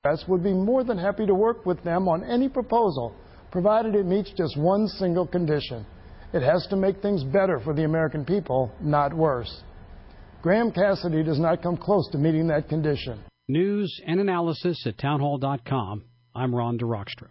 would be more than happy to work with them on any proposal, provided it meets just one single condition. It has to make things better for the American people, not worse. Graham Cassidy does not come close to meeting that condition. News and analysis at townhall.com. I'm Ron DeRockstra.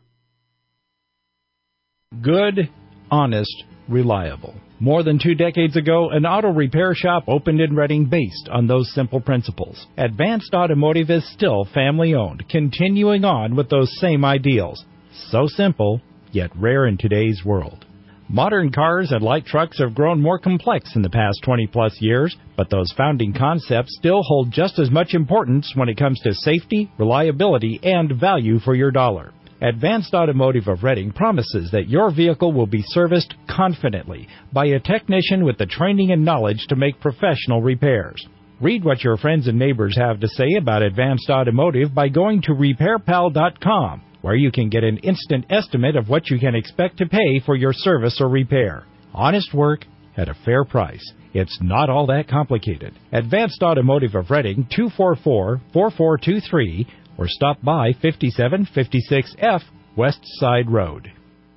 Good, honest, reliable. More than 2 decades ago, an auto repair shop opened in Reading based on those simple principles. Advanced Automotive is still family-owned, continuing on with those same ideals. So simple, yet rare in today's world. Modern cars and light trucks have grown more complex in the past 20-plus years, but those founding concepts still hold just as much importance when it comes to safety, reliability, and value for your dollar. Advanced Automotive of Reading promises that your vehicle will be serviced confidently by a technician with the training and knowledge to make professional repairs. Read what your friends and neighbors have to say about Advanced Automotive by going to RepairPal.com, where you can get an instant estimate of what you can expect to pay for your service or repair. Honest work at a fair price. It's not all that complicated. Advanced Automotive of Reading, 244-4423, or stop by 5756F West Side Road.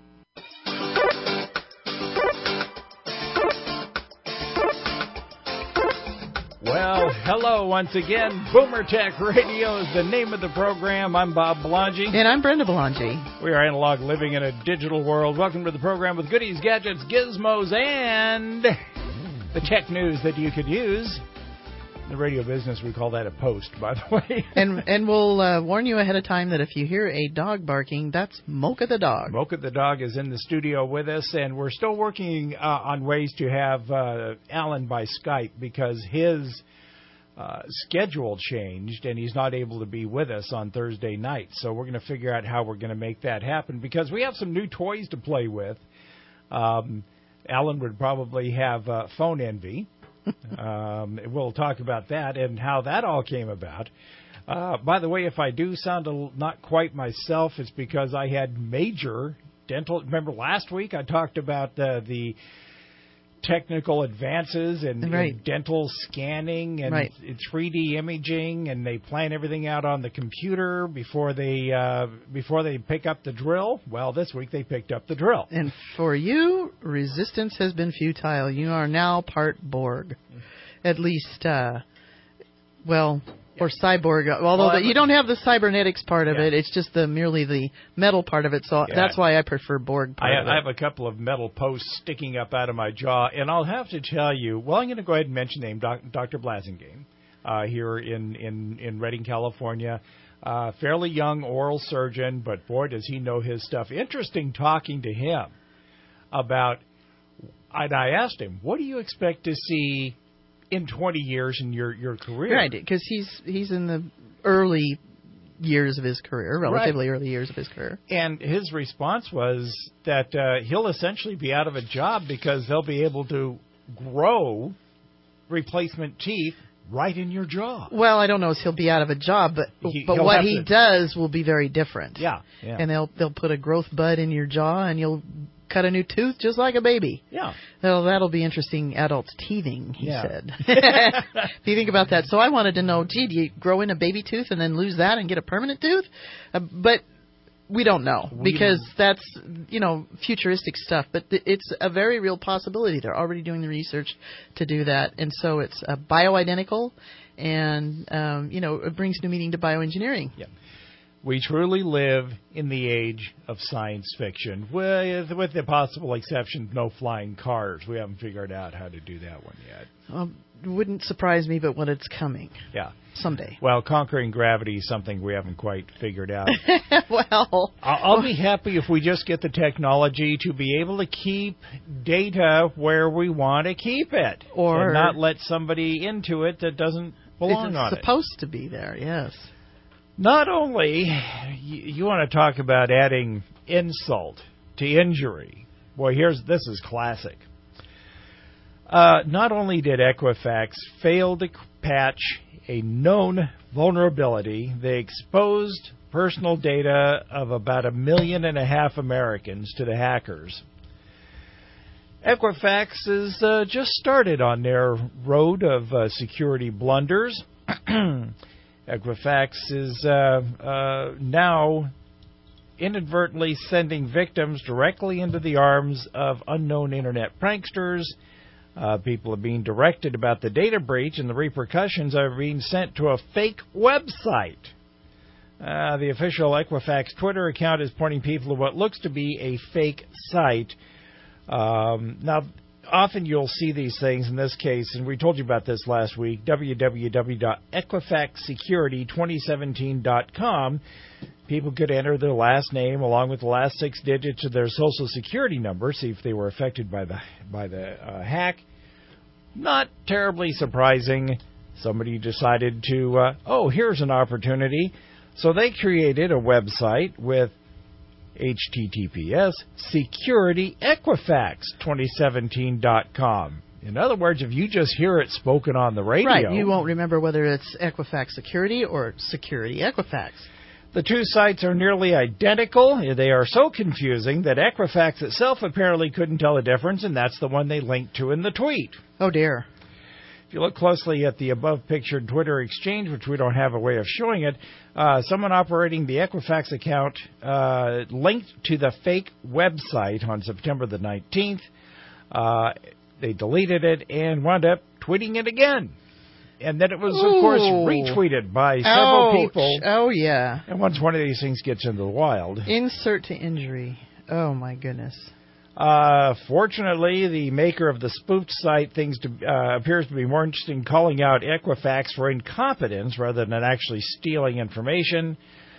Well, hello once again. Boomer Tech Radio is the name of the program. I'm Bob Belangi. And I'm Brenda Belangi. We are analog living in a digital world. Welcome to the program with goodies, gadgets, gizmos, and the tech news that you could use. In the radio business, we call that a post, by the way. and we'll warn you ahead of time that if you hear a dog barking, that's Mocha the dog. Mocha the dog is in the studio with us, and we're still working on ways to have Alan by Skype because his schedule changed, and he's not able to be with us on Thursday night. So we're going to figure out how we're going to make that happen because we have some new toys to play with. Alan would probably have phone envy. We'll talk about that and how that all came about. By the way, if I do sound not quite myself, it's because I had major dental. Remember last week I talked about the technical advances in dental scanning and 3D imaging, and they plan everything out on the computer before they pick up the drill. Well, this week they picked up the drill. And for you, resistance has been futile. You are now part Borg, at least. Or cyborg, although you don't have the cybernetics part of it. It's just merely the metal part of it, so that's why I prefer Borg part of it. I have a couple of metal posts sticking up out of my jaw, and I'll have to tell you, I'm going to go ahead and mention the name, Dr. Blasingame, here in Redding, California. Fairly young oral surgeon, but boy, does he know his stuff. Interesting talking to him about, and I asked him, what do you expect to see in 20 years in your career? Right, because he's in the early years of his career, relatively early years of his career. And his response was that he'll essentially be out of a job because they'll be able to grow replacement teeth right in your jaw. Well, I don't know if he'll be out of a job, but what he does will be very different. Yeah. And they'll put a growth bud in your jaw, and you'll cut a new tooth just like a baby. Yeah. Well, that'll be interesting. Adults teething, he said. If you think about that. So I wanted to know, do you grow in a baby tooth and then lose that and get a permanent tooth? But we don't know because that's, futuristic stuff. But it's a very real possibility. They're already doing the research to do that. And so it's bioidentical and, it brings new meaning to bioengineering. Yeah. We truly live in the age of science fiction, with the possible exception, no flying cars. We haven't figured out how to do that one yet. It wouldn't surprise me, but when it's coming. Yeah. Someday. Well, conquering gravity is something we haven't quite figured out. Well, I'll be happy if we just get the technology to be able to keep data where we want to keep it. And not let somebody into it that doesn't belong on it. It's supposed to be there, yes. Not only, you want to talk about adding insult to injury. Boy, this is classic. Not only did Equifax fail to patch a known vulnerability, they exposed personal data of about 1.5 million Americans to the hackers. Equifax has just started on their road of security blunders. Equifax is now inadvertently sending victims directly into the arms of unknown internet pranksters. People are being directed about the data breach, and the repercussions are being sent to a fake website. The official Equifax Twitter account is pointing people to what looks to be a fake site. Now, often you'll see these things in this case, and we told you about this last week, www.equifaxsecurity2017.com. People could enter their last name along with the last 6 digits of their Social Security number, see if they were affected by the hack. Not terribly surprising. Somebody decided to, here's an opportunity. So they created a website with HTTPS securityequifax2017.com. In other words, if you just hear it spoken on the radio... Right, you won't remember whether it's Equifax Security or Security Equifax. The two sites are nearly identical. They are so confusing that Equifax itself apparently couldn't tell the difference, and that's the one they linked to in the tweet. Oh, dear. If you look closely at the above-pictured Twitter exchange, which we don't have a way of showing it, someone operating the Equifax account linked to the fake website on September the 19th. They deleted it and wound up tweeting it again. And then it was, of course, retweeted by several people. Oh, yeah. And once one of these things gets into the wild... Insert to injury. Oh, my goodness. Fortunately, the maker of the spoofed site appears to be more interested in calling out Equifax for incompetence rather than actually stealing information.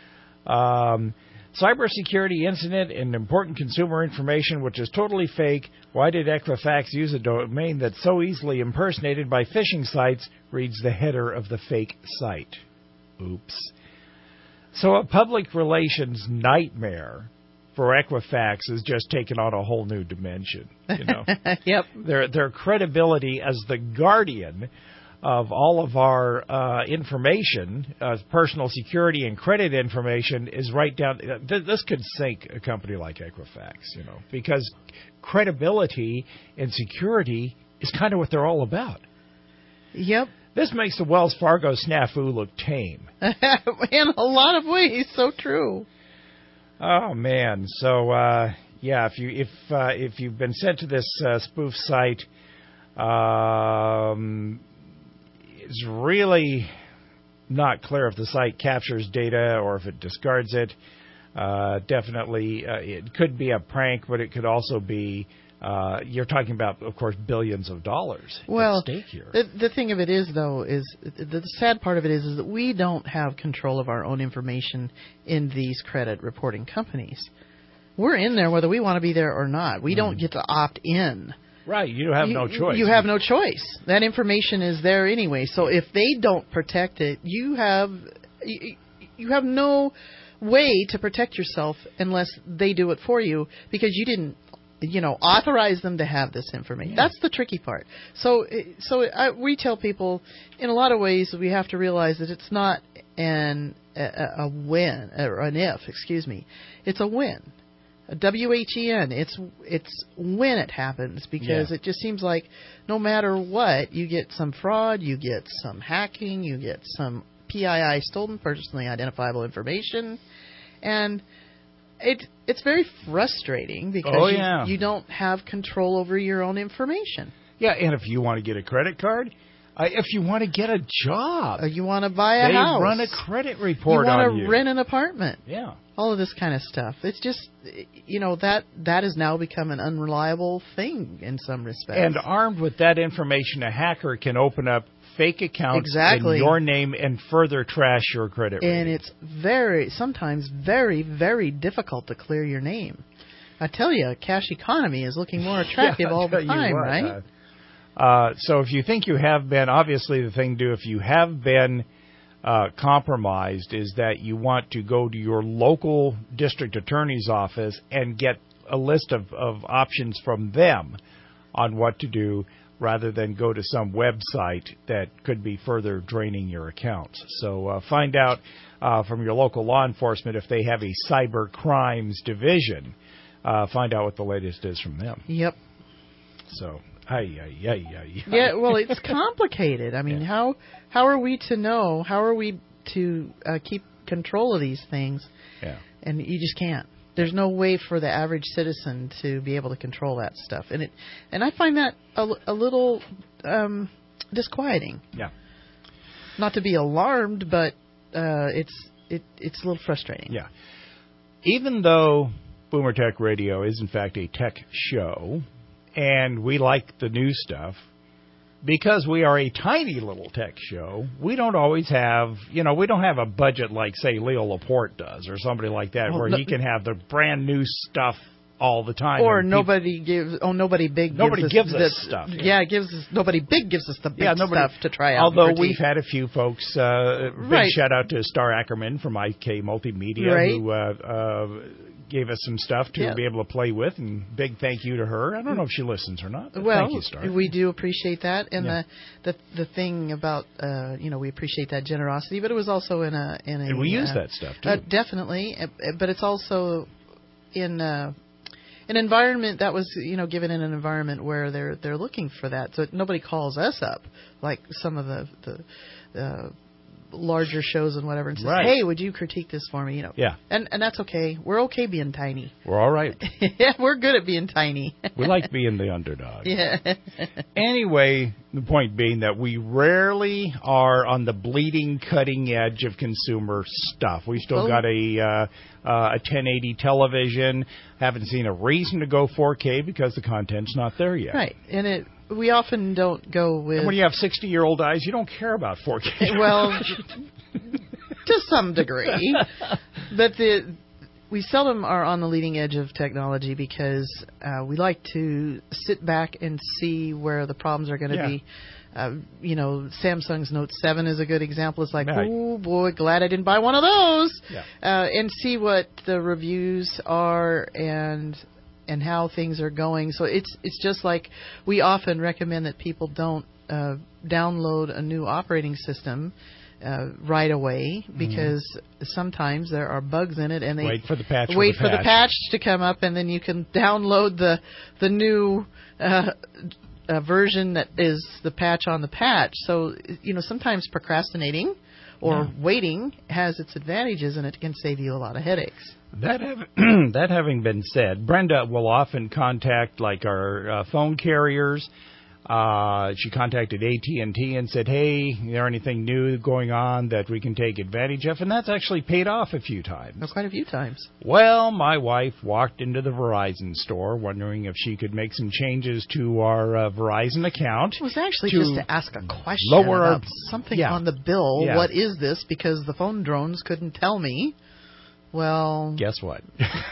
Cybersecurity incident and important consumer information, which is totally fake. Why did Equifax use a domain that's so easily impersonated by phishing sites, reads the header of the fake site. Oops. So a public relations nightmare for Equifax is just taken on a whole new dimension. You know, Yep. Their credibility as the guardian of all of our information, personal security and credit information, is right down. This could sink a company like Equifax, you know, because credibility and security is kind of what they're all about. Yep. This makes the Wells Fargo snafu look tame. In a lot of ways, so true. Oh man! So yeah, if you've been sent to this spoof site, it's really not clear if the site captures data or if it discards it. Definitely, it could be a prank, but it could also be. You're talking about, of course, billions of dollars at stake here. The thing of it is, though, is the sad part of it is that we don't have control of our own information in these credit reporting companies. We're in there whether we want to be there or not. We don't get to opt in. Right, you have no choice. You have no choice. That information is there anyway. So if they don't protect it, you have no way to protect yourself unless they do it for you, because you didn't, authorize them to have this information. Yeah. That's the tricky part. So we tell people, in a lot of ways, we have to realize that it's not a win or an if. Excuse me. It's a win. A WHEN. It's when it happens, because it just seems like no matter what, you get some fraud, you get some hacking, you get some PII, stolen personally identifiable information, and it's very frustrating because you don't have control over your own information. Yeah, and if you want to get a credit card, if you want to get a job, you want to buy a house, they run a credit report on you. You want to rent an apartment. Yeah. All of this kind of stuff. It's just, that has now become an unreliable thing in some respects. And armed with that information, a hacker can open up fake accounts in your name and further trash your credit rating. And it's sometimes very, very difficult to clear your name. I tell you, cash economy is looking more attractive all the time, right? So if you think you have been, obviously the thing to do if you have been compromised is that you want to go to your local district attorney's office and get a list of options from them on what to do, rather than go to some website that could be further draining your accounts. So find out from your local law enforcement if they have a cyber crimes division. Find out what the latest is from them. Yep. So, yeah, well, it's complicated. I mean, how are we to know? How are we to keep control of these things. Yeah. And you just can't. There's no way for the average citizen to be able to control that stuff. And I find that a little disquieting. Yeah. Not to be alarmed, but it's a little frustrating. Yeah. Even though Boomer Tech Radio is, in fact, a tech show, and we like the new stuff, because we are a tiny little tech show, we don't always have, we don't have a budget like, say, Leo Laporte does, or somebody like that, where he can have the brand new stuff all the time. Or nobody gives us Nobody big gives us the big stuff to try out. Although we've had a few folks, big shout out to Star Ackerman from IK Multimedia, who gave us some stuff to be able to play with, and big thank you to her. I don't know if she listens or not. But thank you, Star. We do appreciate that, and the thing about we appreciate that generosity, but it was also in a and we use that stuff too. Definitely, but it's also in an environment that was given in an environment where they're looking for that, so nobody calls us up like some of the larger shows and whatever and says, hey, would you critique this for me? Yeah. And that's okay. We're okay being tiny. We're all right. Yeah, we're good at being tiny. We like being the underdog. Yeah. Anyway, the point being that we rarely are on the bleeding cutting edge of consumer stuff. We still got a 1080 television. Haven't seen a reason to go 4K because the content's not there yet. Right. And we often don't go with... And when you have 60-year-old eyes, you don't care about 4K. Well, to some degree. But we seldom are on the leading edge of technology because we like to sit back and see where the problems are going to be. Samsung's Note 7 is a good example. It's like, oh, boy, glad I didn't buy one of those. Yeah. And see what the reviews are and how things are going. So it's just like we often recommend that people don't download a new operating system right away because sometimes there are bugs in it, and they wait for the patch to come up, and then you can download the new version that is the patch on the patch. So sometimes procrastinating or waiting has its advantages, and it can save you a lot of headaches. That having been said, Brenda will often contact our phone carriers. She contacted AT&T and said, hey, is there anything new going on that we can take advantage of? And that's actually paid off a few times. Quite a few times. Well, my wife walked into the Verizon store wondering if she could make some changes to our Verizon account. It was actually just to ask a question about something on the bill. Yeah. What is this? Because the phone drones couldn't tell me. Well, guess what?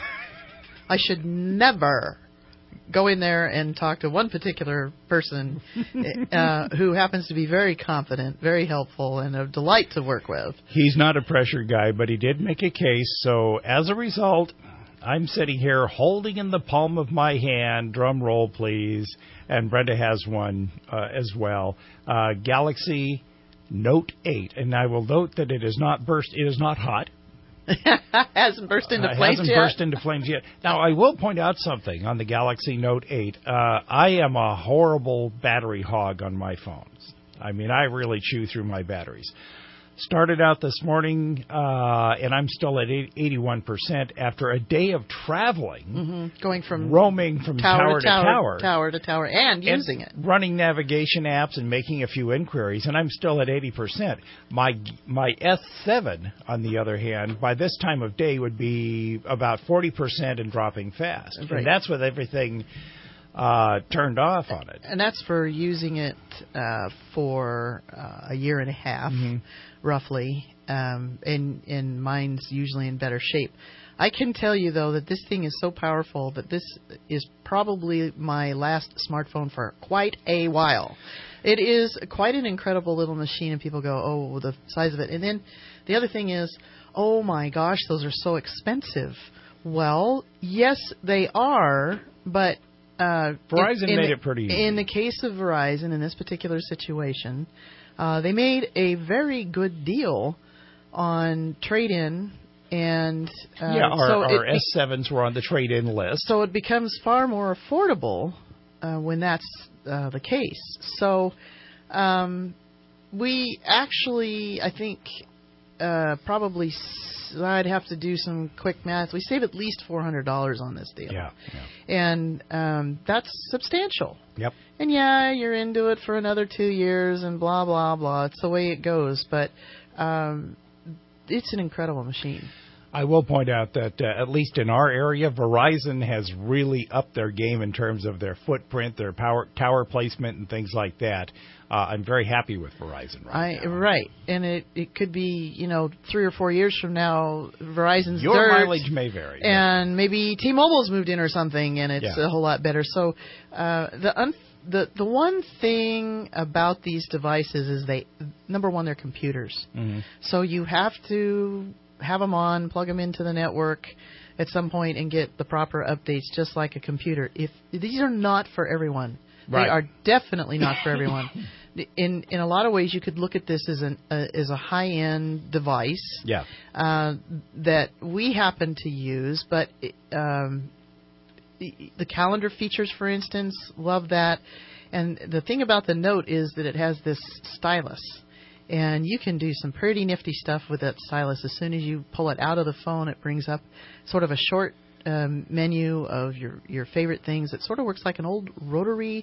I should never go in there and talk to one particular person who happens to be very confident, very helpful, and a delight to work with. He's not a pressure guy, but he did make a case. So as a result, I'm sitting here holding in the palm of my hand, drum roll please, and Brenda has one as well, Galaxy Note 8. And I will note that it is not hot. Hasn't burst into flames yet. Burst into flames yet. Now, I will point out something on the Galaxy Note 8. I am a horrible battery hog on my phones. I mean, I really chew through my batteries. Started out this morning, and I'm still at 81% after a day of traveling. Going from roaming from tower to tower, and using it. Running navigation apps and making a few inquiries, and I'm still at 80%. My S7, on the other hand, by this time of day would be about 40% and dropping fast. Right. And that's with everything turned off on it. And that's for using it for a year and a half, roughly, and mine's usually in better shape. I can tell you, though, that this thing is so powerful that this is probably my last smartphone for quite a while. It is quite an incredible little machine, and people go, oh, the size of it. And then the other thing is, oh, my gosh, those are so expensive. Well, yes, they are, but... Verizon made it pretty easy. In the case of Verizon, in this particular situation, they made a very good deal on trade-in. And our S7s were on the trade-in list. So it becomes far more affordable when that's the case. So we actually, I think, probably, I'd have to do some quick math. We save at least $400 on this deal. Yeah. And that's substantial. Yep. And yeah, you're into it for another 2 years and blah, blah, blah. It's the way it goes. But it's an incredible machine. I will point out that at least in our area, Verizon has really upped their game in terms of their footprint, their tower placement, and things like that. I'm very happy with Verizon right now. Right, and it could be 3 or 4 years from now, Verizon's your dirt, mileage may vary, and maybe T-Mobile's moved in or something, and it's a whole lot better. So the one thing about these devices is number one, they're computers. Mm-hmm. So you have to have them on, plug them into the network at some point, and get the proper updates, just like a computer. If these are not for everyone, right. They are definitely not for everyone. In a lot of ways, you could look at this as a high-end device that we happen to use, but the calendar features, for instance, love that. And the thing about the Note is that it has this stylus. And you can do some pretty nifty stuff with that stylus. As soon as you pull it out of the phone, it brings up sort of a short menu of your favorite things. It sort of works like an old rotary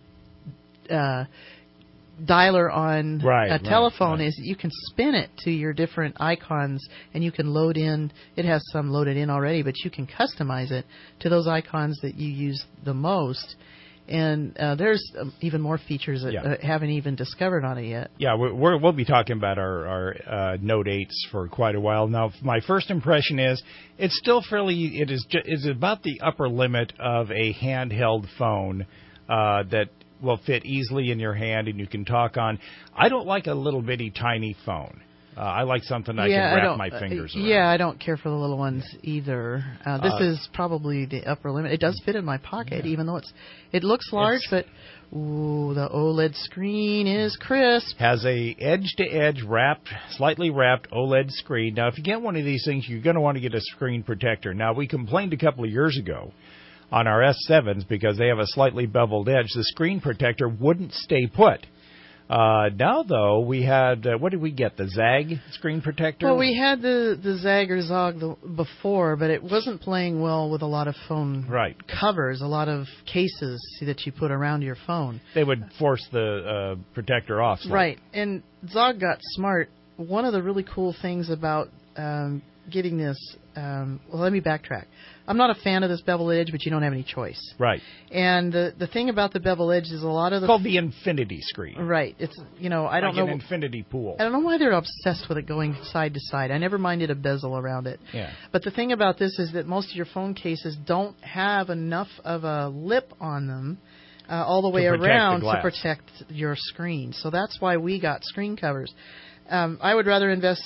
dialer on a telephone. Is you can spin it to your different icons, and you can load in. It has some loaded in already, but you can customize it to those icons that you use the most. And there's even more features that haven't even discovered on it yet. Yeah, we'll be talking about our Note 8s for quite a while. Now, my first impression is it's still fairly. It's about the upper limit of a handheld phone that will fit easily in your hand and you can talk on. I don't like a little bitty tiny phone. I like something I can wrap my fingers around. Yeah, I don't care for the little ones either. This is probably the upper limit. It does fit in my pocket, even though it looks large, but the OLED screen is crisp. Has a edge-to-edge slightly wrapped OLED screen. Now, if you get one of these things, you're going to want to get a screen protector. Now, we complained a couple of years ago on our S7s because they have a slightly beveled edge. The screen protector wouldn't stay put. Now, though, we had, what did we get, the ZAG screen protector? Well, we had the ZAG or ZOG before, but it wasn't playing well with a lot of phone covers, a lot of cases that you put around your phone. They would force the protector off. Right, and ZOG got smart. One of the really cool things about getting this, let me backtrack. I'm not a fan of this bevel edge, but you don't have any choice. Right. And the thing about the bevel edge is a lot of it's called the infinity screen. Right. It's I don't know an infinity pool. I don't know why they're obsessed with it going side to side. I never minded a bezel around it. Yeah. But the thing about this is that most of your phone cases don't have enough of a lip on them all the way around to protect your screen. So that's why we got screen covers. I would rather invest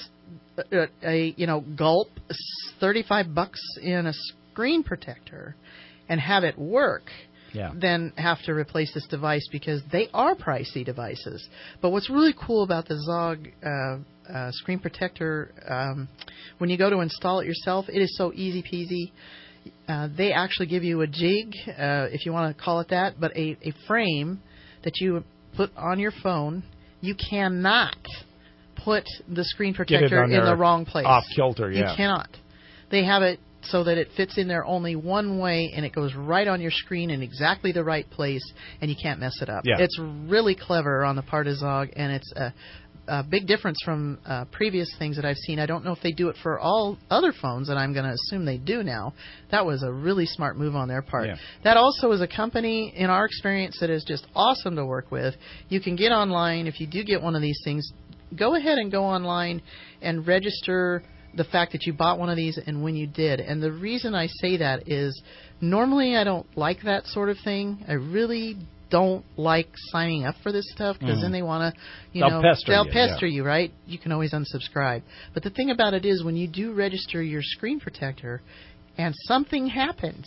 gulp $35 in a screen protector and have it work than have to replace this device, because they are pricey devices. But what's really cool about the ZOG screen protector, when you go to install it yourself, it is so easy peasy. They actually give you a jig, if you want to call it that, but a frame that you put on your phone. You cannot put the screen protector in the wrong place. Off kilter, You cannot. They have it so that it fits in there only one way, and it goes right on your screen in exactly the right place, and you can't mess it up. Yeah. It's really clever on the part of ZOG, and it's a big difference from previous things that I've seen. I don't know if they do it for all other phones, and I'm going to assume they do now. That was a really smart move on their part. Yeah. That also is a company, in our experience, that is just awesome to work with. You can get online. If you do get one of these things, go ahead and go online and register the fact that you bought one of these and when you did. And the reason I say that is normally I don't like that sort of thing. I really don't like signing up for this stuff, because then they want to, they'll pester you, right? You can always unsubscribe. But the thing about it is, when you do register your screen protector and something happens,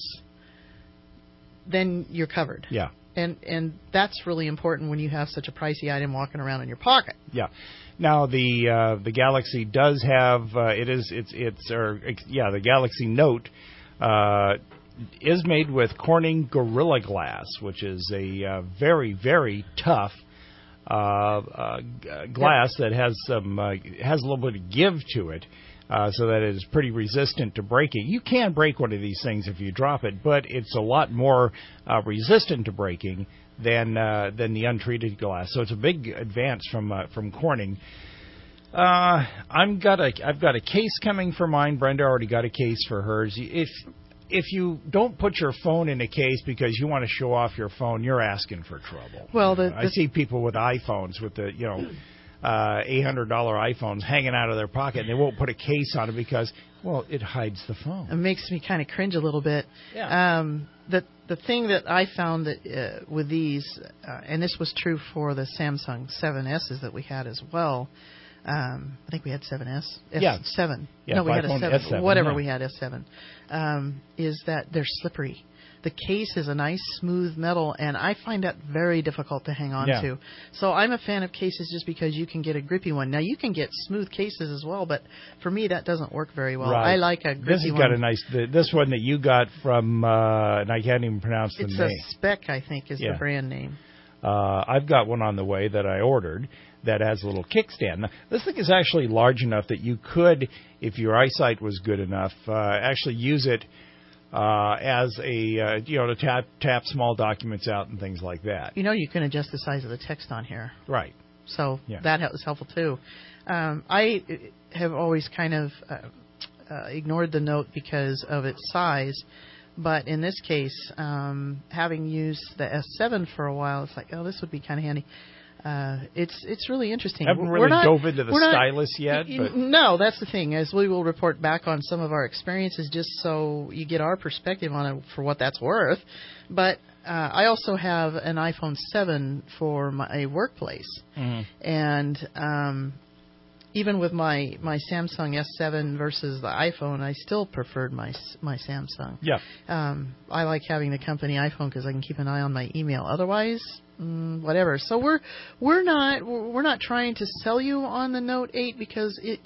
then you're covered. Yeah. And that's really important when you have such a pricey item walking around in your pocket. Yeah. Now the Galaxy does have the Galaxy Note is made with Corning Gorilla Glass, which is a very, very tough glass that has some has a little bit of give to it, so that it is pretty resistant to breaking. You can break one of these things if you drop it, but it's a lot more resistant to breaking than the untreated glass. So it's a big advance from Corning. I've got a case coming for mine. Brenda already got a case for hers. If you don't put your phone in a case because you want to show off your phone, you're asking for trouble. Well, I see people with iPhones with the $800 iPhones hanging out of their pocket, and they won't put a case on it because, well, it hides the phone. It makes me kind of cringe a little bit. Yeah. The thing that I found that with these, and this was true for the Samsung 7Ss that we had as well. I think we had 7S. S7. Yeah, no, we had a 7. S7, whatever yeah. we had, S7. Is that they're slippery. The case is a nice, smooth metal, and I find that very difficult to hang on to. So I'm a fan of cases just because you can get a grippy one. Now, you can get smooth cases as well, but for me, that doesn't work very well. Right. I like a grippy one. This has got a nice... This one that you got from... and I can't even pronounce the name. It's a Spec, I think, is the brand name. I've got one on the way that I ordered that has a little kickstand. Now, this thing is actually large enough that you could, if your eyesight was good enough, actually use it as a, to tap small documents out and things like that. You can adjust the size of the text on here. Right. So that was helpful, too. I have always kind of ignored the Note because of its size. But in this case, having used the S7 for a while, it's like, oh, this would be kind of handy. It's really interesting. Haven't really dove into the stylus yet. But. No, that's the thing. As we will report back on some of our experiences, just so you get our perspective on it for what that's worth. But I also have an iPhone 7 for my workplace, and even with my Samsung S7 versus the iPhone, I still preferred my Samsung. Yeah. I like having the company iPhone because I can keep an eye on my email. Otherwise, whatever. So we're not trying to sell you on the Note 8 because it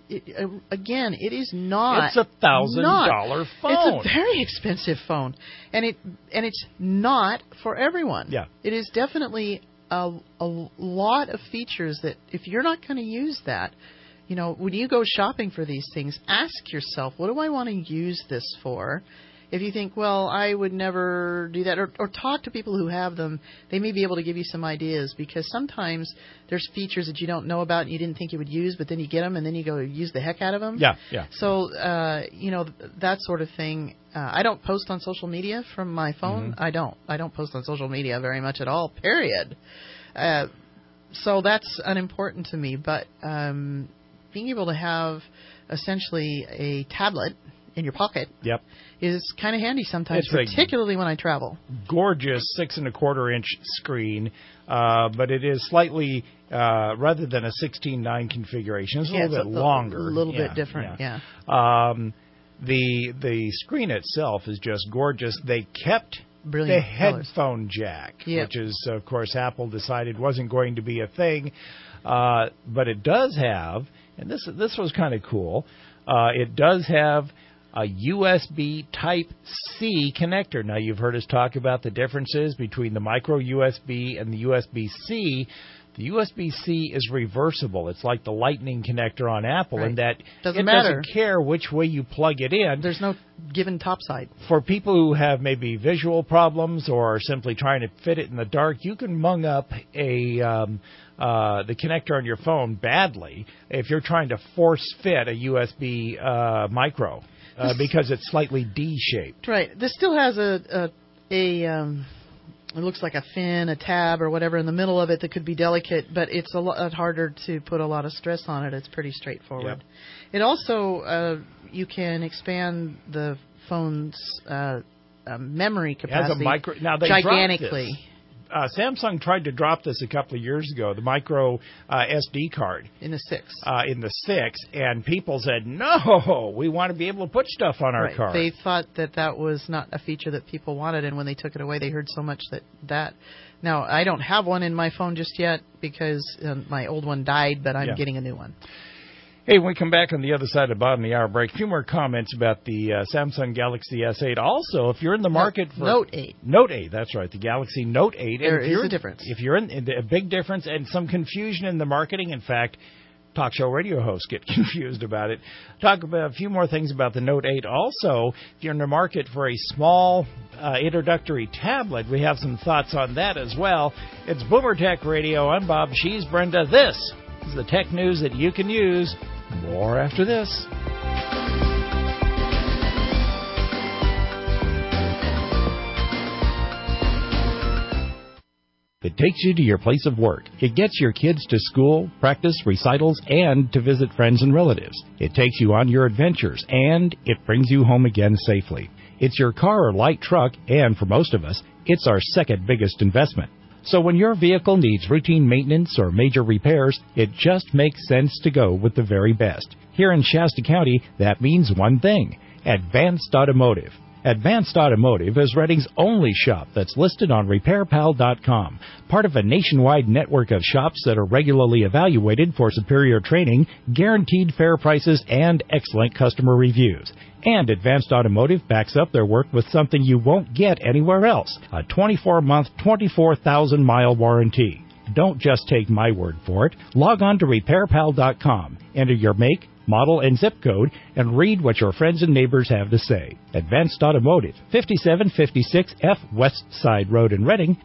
is not. It's $1,000 phone. It's a very expensive phone, and it's not for everyone. Yeah. It is definitely a lot of features that if you're not going to use that. When you go shopping for these things, ask yourself, what do I want to use this for? If you think, well, I would never do that, or talk to people who have them, they may be able to give you some ideas, because sometimes there's features that you don't know about and you didn't think you would use, but then you get them and then you go use the heck out of them. Yeah. So, that sort of thing. I don't post on social media from my phone. I don't post on social media very much at all, period. So that's unimportant to me, but being able to have essentially a tablet in your pocket is kind of handy sometimes, particularly when I travel. Gorgeous 6.25-inch screen, but it is slightly, rather than a 16:9 configuration, it's a little bit longer. A little bit different, The screen itself is just gorgeous. They kept brilliant the headphone jack, which is, of course, Apple decided wasn't going to be a thing. But it does have, and this was kind of cool, it does have a USB Type-C connector. Now, you've heard us talk about the differences between the micro USB and the USB-C. The USB-C is reversible. It's like the lightning connector on Apple in that doesn't care which way you plug it in. There's no given top side. For people who have maybe visual problems or are simply trying to fit it in the dark, you can mung up the connector on your phone badly if you're trying to force fit a USB micro because it's slightly D-shaped. Right. This still has it looks like a fin, a tab, or whatever in the middle of it that could be delicate, but it's a lot harder to put a lot of stress on it. It's pretty straightforward. Yep. It also, you can expand the phone's memory capacity gigantically. Samsung tried to drop this a couple of years ago, the micro SD card. In the 6. In the 6, and people said, no, we want to be able to put stuff on our card. They thought that was not a feature that people wanted, and when they took it away, they heard so much that. Now, I don't have one in my phone just yet because my old one died, but I'm getting a new one. Hey, when we come back on the other side of the bottom of the hour break, a few more comments about the Samsung Galaxy S8. Also, if you're in the market for... Note 8. Note 8, that's right, the Galaxy Note 8. There is a difference. If you're in a big difference and some confusion in the marketing, in fact, talk show radio hosts get confused about it. Talk about a few more things about the Note 8. Also, if you're in the market for a small introductory tablet, we have some thoughts on that as well. It's Boomer Tech Radio. I'm Bob. She's Brenda. This is the tech news that you can use. More after this. It takes you to your place of work. It gets your kids to school, practice, recitals, and to visit friends and relatives. It takes you on your adventures, and it brings you home again safely. It's your car or light truck, and for most of us, it's our second biggest investment. So when your vehicle needs routine maintenance or major repairs, it just makes sense to go with the very best. Here in Shasta County, that means one thing: Advanced Automotive. Advanced Automotive is Reading's only shop that's listed on RepairPal.com, part of a nationwide network of shops that are regularly evaluated for superior training, guaranteed fair prices, and excellent customer reviews. And Advanced Automotive backs up their work with something you won't get anywhere else: a 24-month, 24,000-mile warranty. Don't just take my word for it. Log on to RepairPal.com, enter your make, model, and zip code, and read what your friends and neighbors have to say. Advanced Automotive, 5756 F West Side Road in Reading,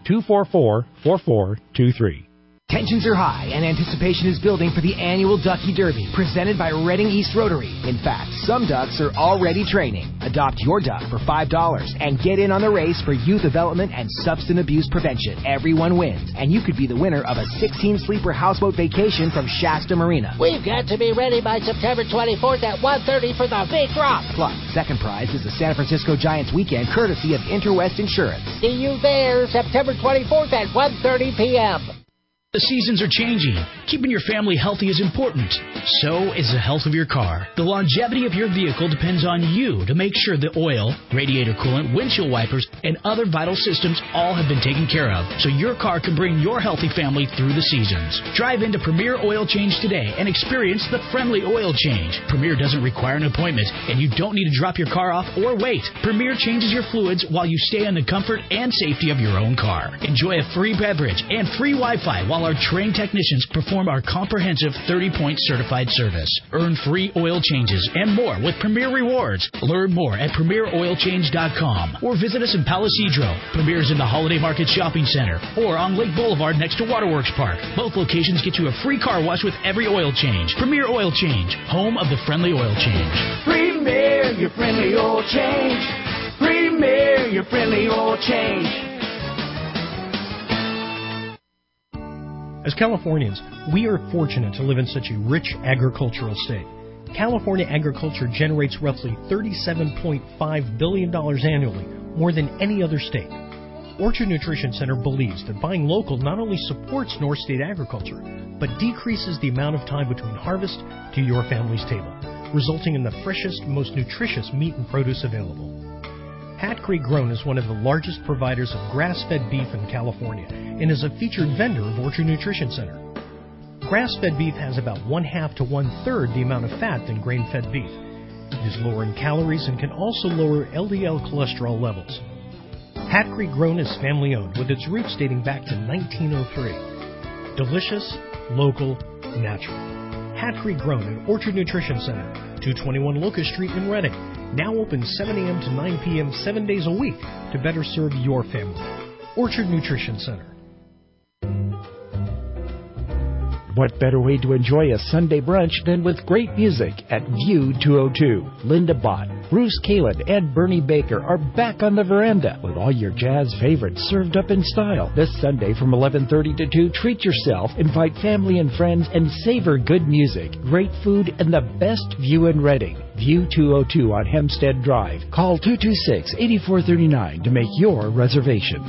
244-4423. Tensions are high and anticipation is building for the annual Ducky Derby presented by Reading East Rotary. In fact, some ducks are already training. Adopt your duck for $5 and get in on the race for youth development and substance abuse prevention. Everyone wins, and you could be the winner of a 16-sleeper houseboat vacation from Shasta Marina. We've got to be ready by September 24th at 1:30 for the big drop. Plus, second prize is the San Francisco Giants weekend courtesy of Interwest Insurance. See you there September 24th at 1:30 p.m. The seasons are changing. Keeping your family healthy is important. So is the health of your car. The longevity of your vehicle depends on you to make sure the oil, radiator coolant, windshield wipers, and other vital systems all have been taken care of, so your car can bring your healthy family through the seasons. Drive into Premier Oil Change today and experience the friendly oil change. Premier doesn't require an appointment, and you don't need to drop your car off or wait. Premier changes your fluids while you stay in the comfort and safety of your own car. Enjoy a free beverage and free Wi-Fi while our trained technicians perform our comprehensive 30-point certified service. Earn free oil changes and more with Premier Rewards. Learn more at PremierOilChange.com or visit us in Palisadro. Premier is in the Holiday Market Shopping Center or on Lake Boulevard next to Waterworks Park. Both locations get you a free car wash with every oil change. Premier Oil Change, home of the friendly oil change. Premier, your friendly oil change. Premier, your friendly oil change. As Californians, we are fortunate to live in such a rich agricultural state. California agriculture generates roughly $37.5 billion annually, more than any other state. Orchard Nutrition Center believes that buying local not only supports North State agriculture, but decreases the amount of time between harvest to your family's table, resulting in the freshest, most nutritious meat and produce available. Hat Creek Grown is one of the largest providers of grass-fed beef in California and is a featured vendor of Orchard Nutrition Center. Grass-fed beef has about 1/2 to 1/3 the amount of fat than grain-fed beef. It is lower in calories and can also lower LDL cholesterol levels. Hat Creek Grown is family-owned with its roots dating back to 1903. Delicious, local, natural. Hat Creek Grown at Orchard Nutrition Center, 221 Locust Street in Reading. Now open 7 a.m. to 9 p.m. 7 days a week to better serve your family. Orchard Nutrition Center. What better way to enjoy a Sunday brunch than with great music at View 202? Linda Bott, Bruce Kalin, and Bernie Baker are back on the veranda with all your jazz favorites served up in style. This Sunday from 11:30 to 2, treat yourself, invite family and friends, and savor good music, great food, and the best view in Reading. View 202 on Hempstead Drive. Call 226-8439 to make your reservation.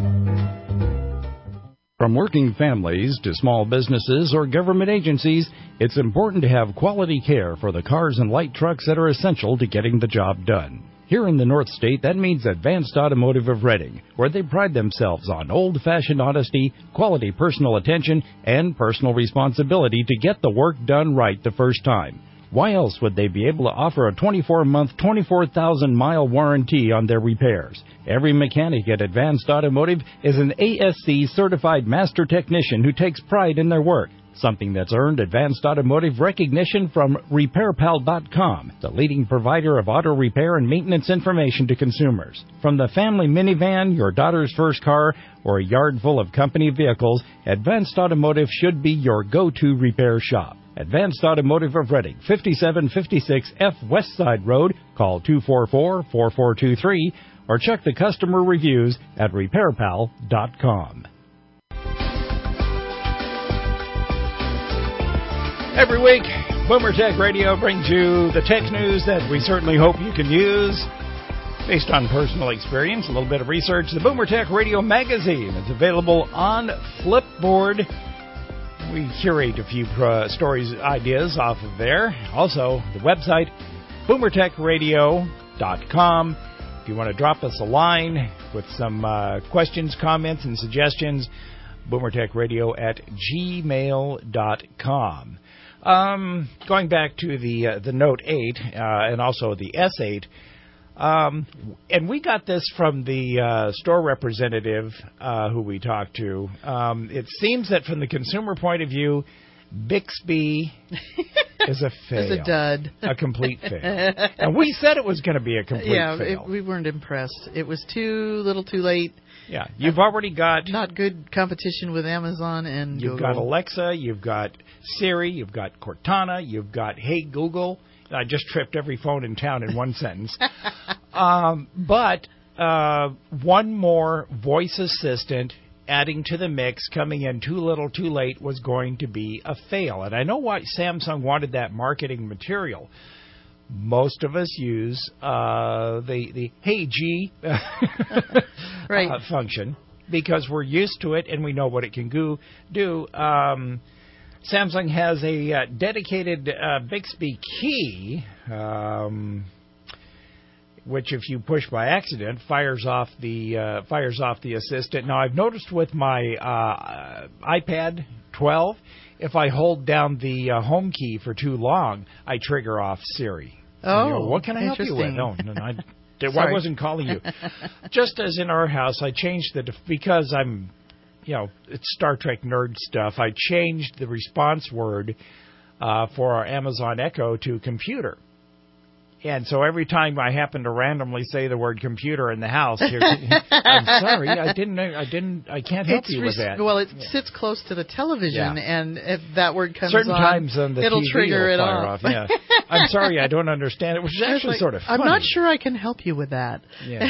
From working families to small businesses or government agencies, it's important to have quality care for the cars and light trucks that are essential to getting the job done. Here in the North State, that means Advanced Automotive of Reading, where they pride themselves on old-fashioned honesty, quality personal attention, and personal responsibility to get the work done right the first time. Why else would they be able to offer a 24-month, 24,000-mile warranty on their repairs? Every mechanic at Advanced Automotive is an ASC-certified master technician who takes pride in their work, something that's earned Advanced Automotive recognition from RepairPal.com, the leading provider of auto repair and maintenance information to consumers. From the family minivan, your daughter's first car, or a yard full of company vehicles, Advanced Automotive should be your go-to repair shop. Advanced Automotive of Reading, 5756 F West Side Road. Call 244-4423 or check the customer reviews at RepairPal.com. Every week, Boomer Tech Radio brings you the tech news that we certainly hope you can use. Based on personal experience, a little bit of research, the Boomer Tech Radio magazine is available on Flipboard. We curate a few stories, ideas off of there. Also, the website, boomertechradio.com. If you want to drop us a line with some questions, comments, and suggestions, boomertechradio@gmail.com. Going back to the Note 8 and also the S8, and we got this from the store representative who we talked to. It seems that from the consumer point of view, Bixby is a fail. It's a dud. A complete fail. And we said it was going to be a complete fail. We weren't impressed. It was too late. Yeah, you've already got... Not good competition with Amazon and You've Google. got Alexa, you've got Siri, you've got Cortana, you've got Hey Google. I just tripped every phone in town in one sentence. But one more voice assistant adding to the mix, coming in too little, too late, was going to be a fail. And I know why Samsung wanted that marketing material. Most of us use the Hey G right. function because we're used to it and we know what it can do. Samsung has a dedicated Bixby key, which, if you push by accident, fires off the assistant. Now, I've noticed with my iPad 12, if I hold down the home key for too long, I trigger off Siri. Oh, what can I help you with? No, I wasn't calling you. Just as in our house, I changed because I'm. It's Star Trek nerd stuff. I changed the response word for our Amazon Echo to computer. And so every time I happen to randomly say the word computer in the house, I'm sorry, I can't help you with that. Well, it sits close to the television, and if that word comes certain times on the it'll TV trigger it off. Yeah. I'm sorry, I don't understand it, which is actually sort of funny. I'm not sure I can help you with that. Yeah.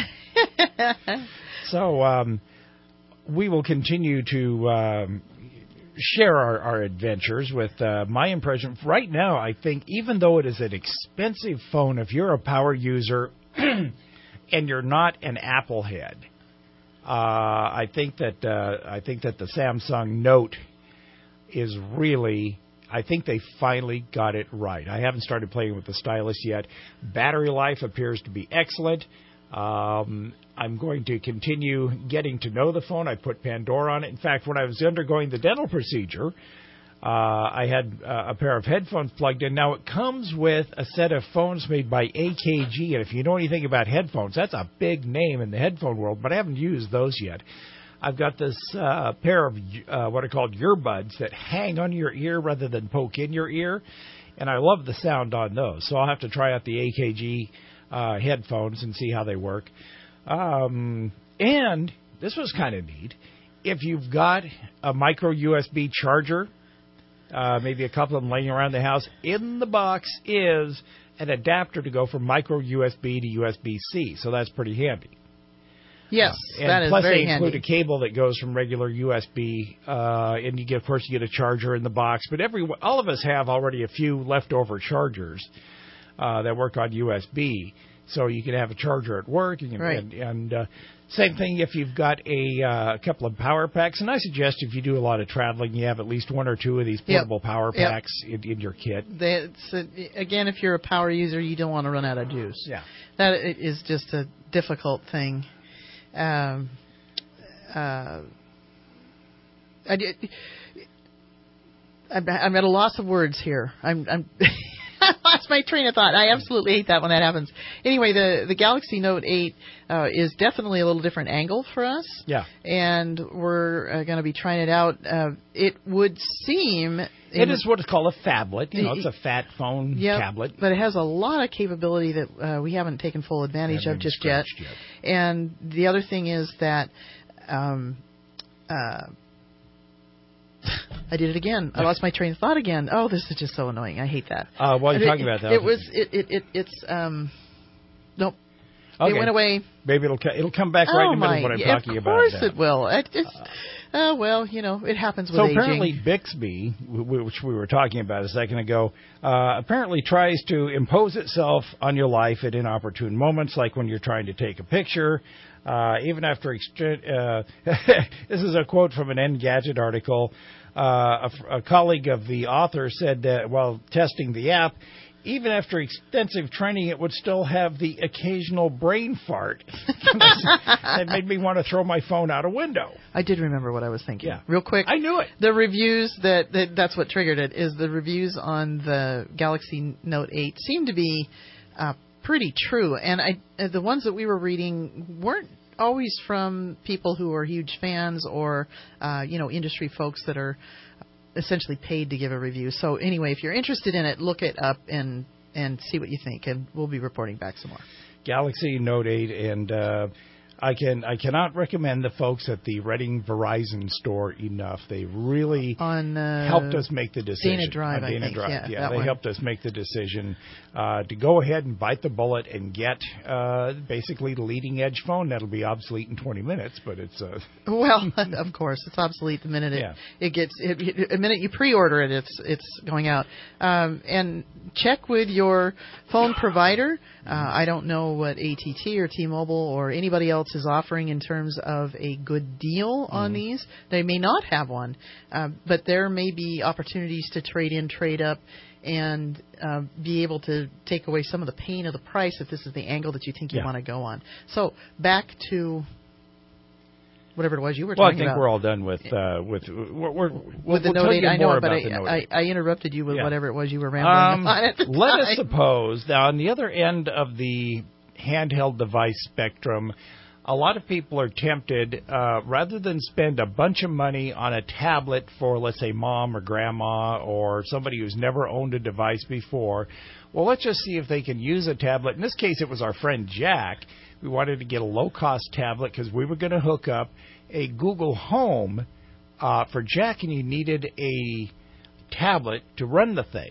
So, we will continue to share our adventures with my impression. Right now, I think, even though it is an expensive phone, if you're a power user and you're not an Apple head, I think that the Samsung Note is really... I think they finally got it right. I haven't started playing with the stylus yet. Battery life appears to be excellent. I'm going to continue getting to know the phone. I put Pandora on it. In fact, when I was undergoing the dental procedure, I had a pair of headphones plugged in. Now, it comes with a set of phones made by AKG, and if you know anything about headphones, that's a big name in the headphone world, but I haven't used those yet. I've got this pair of what are called earbuds that hang on your ear rather than poke in your ear, and I love the sound on those. So I'll have to try out the AKG headphones and see how they work. And this was kind of neat. If you've got a micro USB charger, maybe a couple of them laying around the house, in the box is an adapter to go from micro USB to USB-C. So that's pretty handy. Yes, that is plus very they include handy. a cable that goes from regular USB, and you get, of course, you get a charger in the box. But all of us have already a few leftover chargers that work on USB, so you can have a charger at work. And same thing if you've got a couple of power packs. And I suggest if you do a lot of traveling, you have at least one or two of these portable power packs in your kit. Again, if you're a power user, you don't want to run out of juice. Yeah. That is just a difficult thing. I'm at a loss of words here. I'm I lost my train of thought. I absolutely hate that when that happens. Anyway, the Galaxy Note 8 is definitely a little different angle for us. Yeah. And we're going to be trying it out. It would seem... It is what is called a phablet. It's a fat phone tablet. But it has a lot of capability that we haven't taken full advantage of just yet. And the other thing is that... I did it again. I lost my train of thought again. Oh, this is just so annoying. I hate that. While you're talking about that, nope. Okay. It went away. Maybe it'll come back right in the middle of what I'm talking about. Of course it will. Well, it happens with aging. So apparently Bixby, which we were talking about a second ago, apparently tries to impose itself on your life at inopportune moments, like when you're trying to take a picture. Even after this is a quote from an Engadget article. A colleague of the author said that while testing the app, even after extensive training, it would still have the occasional brain fart. It made me want to throw my phone out a window. I did remember what I was thinking. Yeah. Real quick. I knew it. The reviews that's what triggered it, is the reviews on the Galaxy Note 8 seem to be pretty true. And the ones that we were reading weren't always from people who are huge fans or, industry folks that are essentially paid to give a review. So anyway, if you're interested in it, look it up and see what you think, and we'll be reporting back some more. Galaxy Note 8, and I cannot recommend the folks at the Reading Verizon store enough. They really helped us make the decision. Dana Drive, I think. Drive. Yeah, they helped us make the decision to go ahead and bite the bullet and get basically the leading edge phone that'll be obsolete in 20 minutes. But it's well, of course, it's obsolete the minute the minute you pre-order it, it's going out. And check with your phone provider. I don't know what AT&T or T-Mobile or anybody else is offering in terms of a good deal on these. They may not have one, but there may be opportunities to trade in, trade up, and be able to take away some of the pain of the price if this is the angle that you think you want to go on. So back to whatever it was you were talking about. Well, I think we're all done with the Note 8. I know, but I interrupted you with whatever it was you were rambling on at the time. Let us suppose, now, on the other end of the handheld device spectrum, a lot of people are tempted, rather than spend a bunch of money on a tablet for, let's say, mom or grandma or somebody who's never owned a device before, well, let's just see if they can use a tablet. In this case, it was our friend Jack. We wanted to get a low-cost tablet because we were going to hook up a Google Home for Jack, and he needed a tablet to run the thing.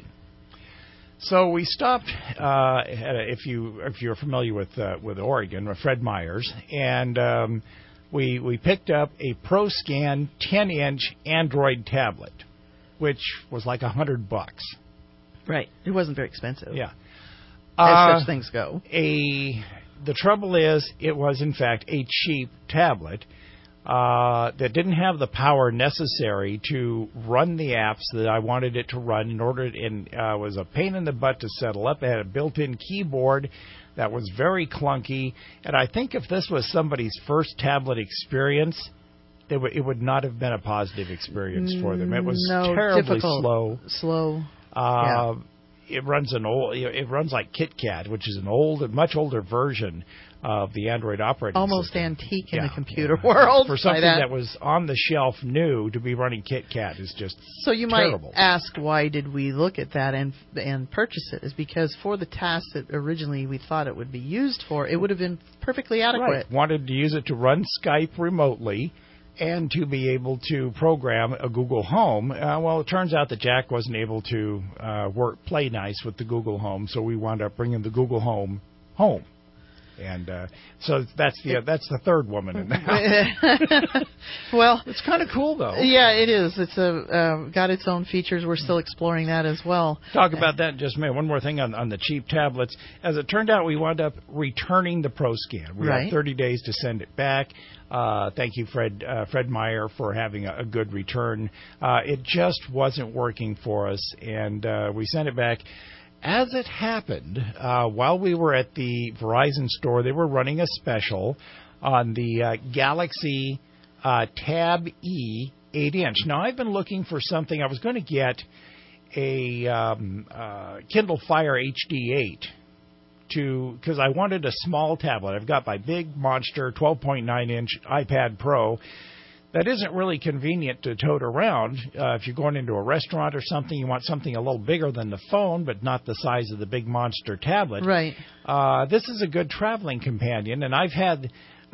So we stopped, if you're familiar with Oregon, with Fred Meyers, and we picked up a ProScan 10-inch Android tablet, which was like $100. Right. It wasn't very expensive. Yeah. As such things go. The trouble is, it was in fact a cheap tablet that didn't have the power necessary to run the apps that I wanted it to run. It was a pain in the butt to settle up. It had a built-in keyboard that was very clunky. And I think if this was somebody's first tablet experience, it would not have been a positive experience for them. It was terribly difficult. Slow. It runs like KitKat, which is a much older version of the Android operating almost system. Antique in the computer world. For something that was on the shelf new to be running KitKat is just so you terrible. Might ask, why did we look at that and purchase it? Is because for the task that originally we thought it would be used for, it would have been perfectly adequate. Right. Wanted to use it to run Skype remotely and to be able to program a Google Home. Well, it turns out that Jack wasn't able to play nice with the Google Home, so we wound up bringing the Google Home home. And so that's the third woman in the house. Well, it's kind of cool, though. Yeah, it is. It's got its own features. We're still exploring that as well. Talk about that in just a minute. One more thing on the cheap tablets. As it turned out, we wound up returning the ProScan. We had 30 days to send it back. Thank you, Fred Meyer, for having a good return. It just wasn't working for us, and we sent it back. as it happened, while we were at the Verizon store, they were running a special on the Galaxy Tab E 8-inch. Now, I've been looking for something. I was going to get a Kindle Fire HD 8 because I wanted a small tablet. I've got my big monster 12.9-inch iPad Pro that isn't really convenient to tote around. If you're going into a restaurant or something, you want something a little bigger than the phone, but not the size of the big monster tablet. Right. This is a good traveling companion, and I've had.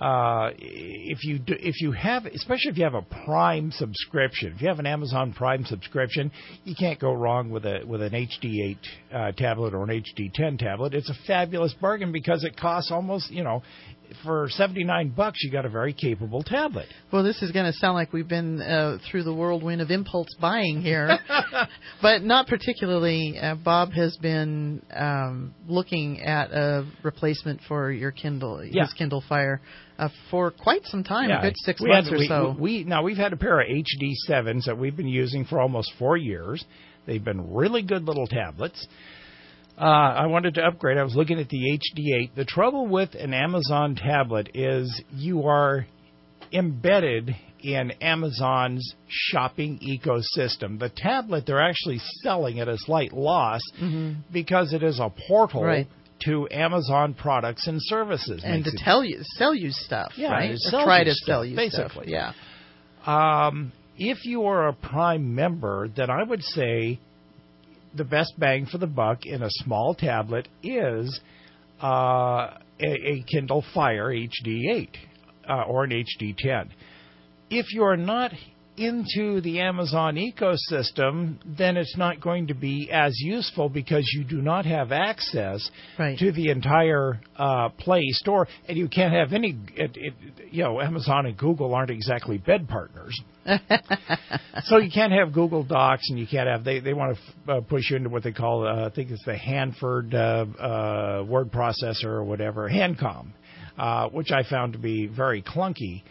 If you have, especially if you have a Prime subscription, if you have an Amazon Prime subscription, you can't go wrong with an HD 8 tablet or an HD 10 tablet. It's a fabulous bargain because it costs almost, for $79, you got a very capable tablet. Well, this is going to sound like we've been through the whirlwind of impulse buying here, but not particularly. Bob has been looking at a replacement for your Kindle, his Kindle Fire, for quite some time, a good 6 months or so. We've had a pair of HD 7s that we've been using for almost 4 years. They've been really good little tablets. I wanted to upgrade. I was looking at the HD 8. The trouble with an Amazon tablet is you are embedded in Amazon's shopping ecosystem. The tablet, they're actually selling at a slight loss because it is a portal to Amazon products and services. And to sell you stuff, right? Try to sell you basically. Stuff. Yeah. If you are a Prime member, then I would say the best bang for the buck in a small tablet is a Kindle Fire HD 8 or an HD 10. If you're not into the Amazon ecosystem, then it's not going to be as useful because you do not have access to the entire Play Store, and you can't have any. Amazon and Google aren't exactly bed partners, so you can't have Google Docs, and you can't have. They want to push you into what they call, I think it's the Hanford word processor or whatever, Hancom, which I found to be very clunky.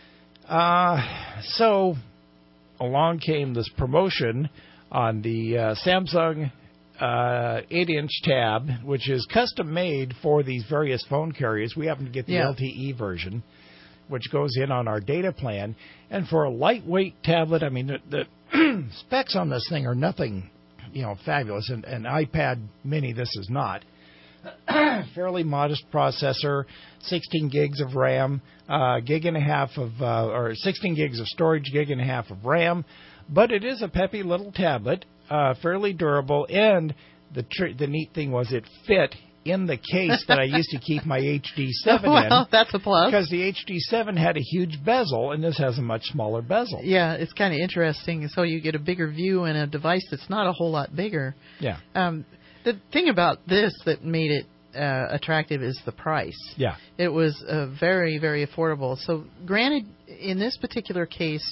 So along came this promotion on the Samsung 8-inch tab, which is custom made for these various phone carriers. We happen to get the LTE version, which goes in on our data plan. And for a lightweight tablet, I mean, the specs on this thing are nothing, fabulous. And an iPad mini, this is not. Fairly modest processor, 16 gigs of RAM, gig and a half of, or 16 gigs of storage, gig and a half of RAM. But it is a peppy little tablet, fairly durable, and the neat thing was it fit in the case that I used to keep my HD 7 in. Well, that's a plus. Because the HD 7 had a huge bezel, and this has a much smaller bezel. Yeah, it's kind of interesting. So you get a bigger view in a device that's not a whole lot bigger. Yeah. The thing about this that made it attractive is the price. Yeah. It was very, very affordable. So granted, in this particular case,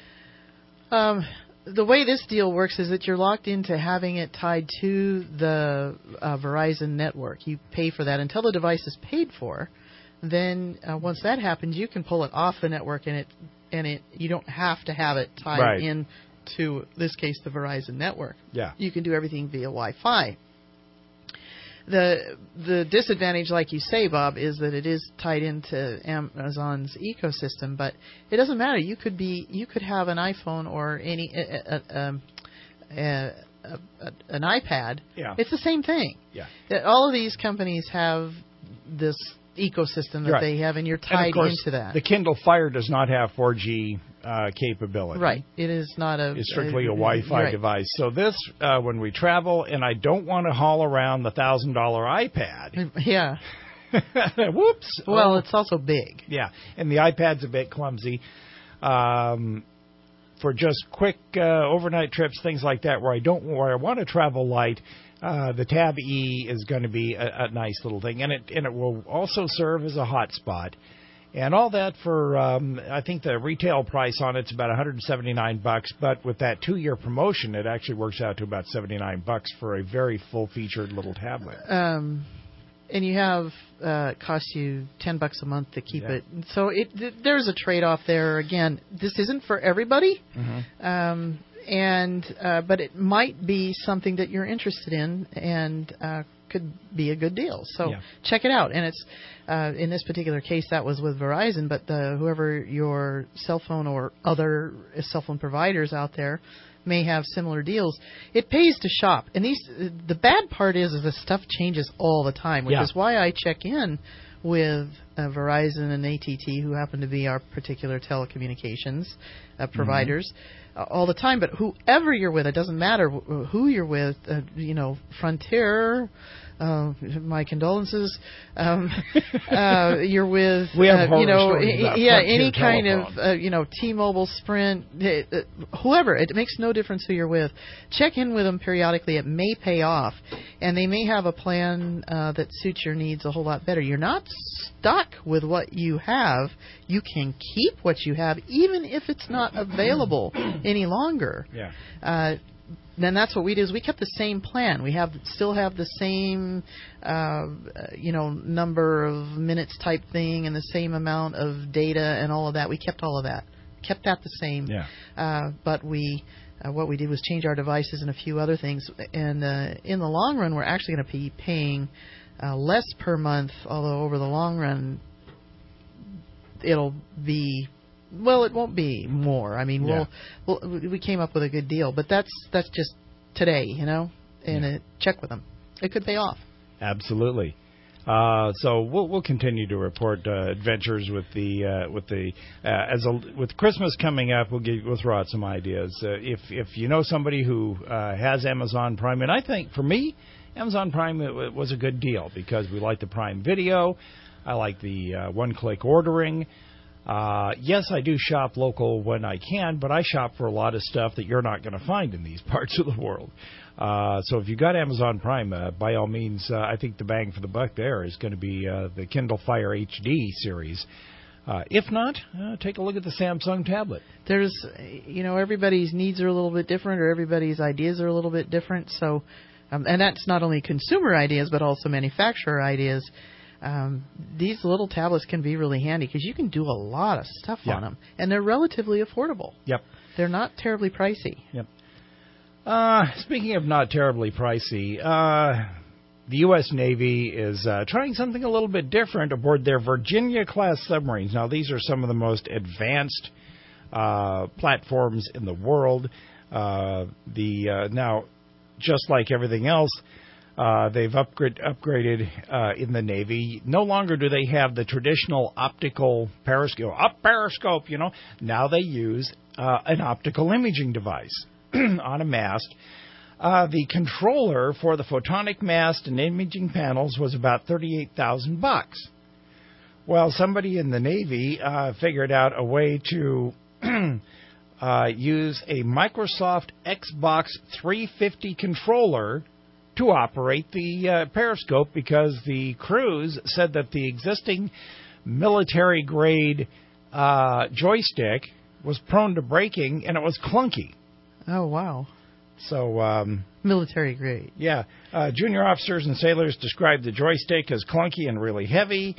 the way this deal works is that you're locked into having it tied to the Verizon network. You pay for that until the device is paid for. Then once that happens, you can pull it off the network, and you don't have to have it tied in to, this case, the Verizon network. Yeah. You can do everything via Wi-Fi. The disadvantage, like you say, Bob, is that it is tied into Amazon's ecosystem, but it doesn't matter. You could have an iPhone or any an iPad. Yeah. It's the same thing. Yeah. All of these companies have this ecosystem that they have, and you're tied into that. The Kindle Fire does not have 4G capability. Right. It is not It's strictly a Wi-Fi device. So this, when we travel, and I don't want to haul around the $1,000 iPad. Yeah. Whoops. Well, it's also big. Yeah, and the iPad's a bit clumsy. For just quick overnight trips, things like that, where I want to travel light, the Tab E is going to be a nice little thing, and it will also serve as a hotspot. And all that for, I think the retail price on it's about $179, but with that 2-year promotion, it actually works out to about $79 for a very full-featured little tablet. And you have costs you $10 a month to keep it. So there's a trade-off there. Again, this isn't for everybody. But it might be something that you're interested in and could be a good deal. So check it out. And it's in this particular case that was with Verizon, but whoever your cell phone or other cell phone providers out there may have similar deals. It pays to shop. And the bad part is the stuff changes all the time, which is why I check in with Verizon and AT&T, who happen to be our particular telecommunications providers, all the time. But whoever you're with, it doesn't matter who you're with. Frontier. My condolences. You're with, we have any kind of, T-Mobile, Sprint, whoever. It makes no difference who you're with. Check in with them periodically. It may pay off, and they may have a plan that suits your needs a whole lot better. You're not stuck with what you have. You can keep what you have, even if it's not available any longer. Then that's what we do. Is we kept the same plan. We still have the same, number of minutes type thing and the same amount of data and all of that. We kept all of that. Kept that the same. But what we did was change our devices and a few other things. And in the long run, we're actually going to be paying less per month. Although over the long run, it'll be. Well, it won't be more. I mean, we came up with a good deal, but that's just today, and check with them. It could pay off. Absolutely. So we'll continue to report adventures with with Christmas coming up. We'll throw out some ideas. If you know somebody who has Amazon Prime, and I think for me, Amazon Prime was a good deal because we like the Prime Video. I like the one-click ordering. Yes, I do shop local when I can, but I shop for a lot of stuff that you're not going to find in these parts of the world. So if you've got Amazon Prime, by all means, I think the bang for the buck there is going to be the Kindle Fire HD series. If not, take a look at the Samsung tablet. There's, everybody's needs are a little bit different, or everybody's ideas are a little bit different. So, and that's not only consumer ideas, but also manufacturer ideas. These little tablets can be really handy because you can do a lot of stuff on them, and they're relatively affordable. They're not terribly pricey. Speaking of not terribly pricey, the U.S. Navy is trying something a little bit different aboard their Virginia-class submarines. Now, these are some of the most advanced platforms in the world. Now, just like everything else, they've upgraded in the Navy. No longer do they have the traditional optical periscope, Now they use an optical imaging device on a mast. The controller for the photonic mast and imaging panels was about $38,000. Well, somebody in the Navy figured out a way to use a Microsoft Xbox 350 controller to operate the periscope, because the crews said that the existing military-grade joystick was prone to breaking, and it was clunky. Oh, wow. So military grade. Junior officers and sailors described the joystick as clunky and really heavy.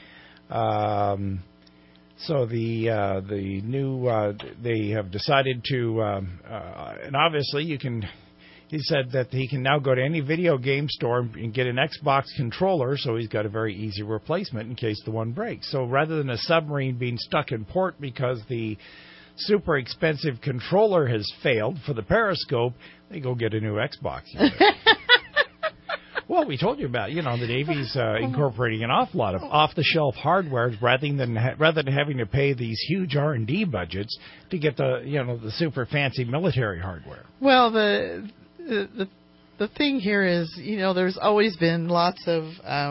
So the new they have decided to, and obviously you can. He said that he can now go to any video game store and get an Xbox controller, so he's got a very easy replacement in case the one breaks. So rather than a submarine being stuck in port because the super expensive controller has failed for the periscope, they go get a new Xbox. Well, we told you about, the Navy's incorporating an awful lot of off-the-shelf hardware rather than having to pay these huge R&D budgets to get the super fancy military hardware. Well, the thing here is, there's always been lots of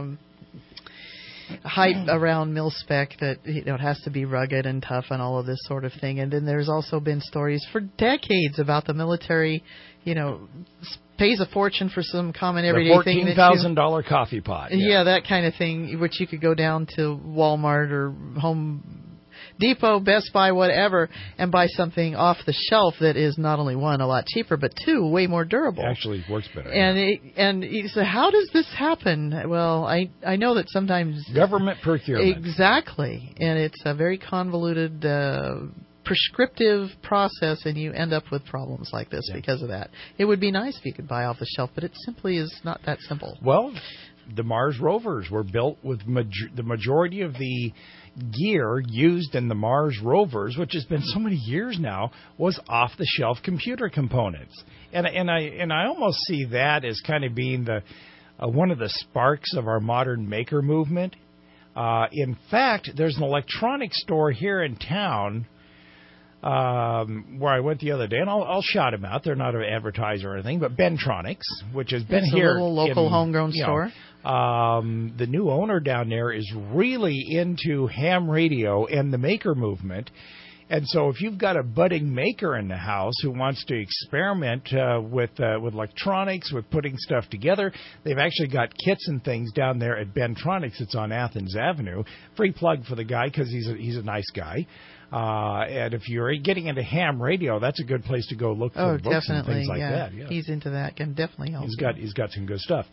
hype around mil-spec that it has to be rugged and tough and all of this sort of thing. And then there's also been stories for decades about the military, pays a fortune for some common everyday thing. The $14,000 coffee pot. Yeah, that kind of thing, which you could go down to Walmart or Home Depot, Best Buy, whatever, and buy something off the shelf that is not only one, a lot cheaper, but two, way more durable. It actually works better. And so how does this happen? Well, I know that sometimes government procurement. Exactly, and it's a very convoluted prescriptive process, and you end up with problems like this because of that. It would be nice if you could buy off the shelf, but it simply is not that simple. Well, the Mars rovers were built with the majority of the gear used in the Mars rovers, which has been so many years now, was off-the-shelf computer components. And I almost see that as kind of being the one of the sparks of our modern maker movement. In fact, there's an electronics store here in town where I went the other day, and I'll shout them out. They're not an advertiser or anything, but Bentronics, which has been here. It's a little local homegrown store. The new owner down there is really into ham radio and the maker movement. And so if you've got a budding maker in the house who wants to experiment with electronics, with putting stuff together, they've actually got kits and things down there at Bentronics. It's on Athens Avenue. Free plug for the guy because he's a nice guy. And if you're getting into ham radio, that's a good place to go look for books and things like that. Yeah. He's into that. Can definitely help. He's got some good stuff.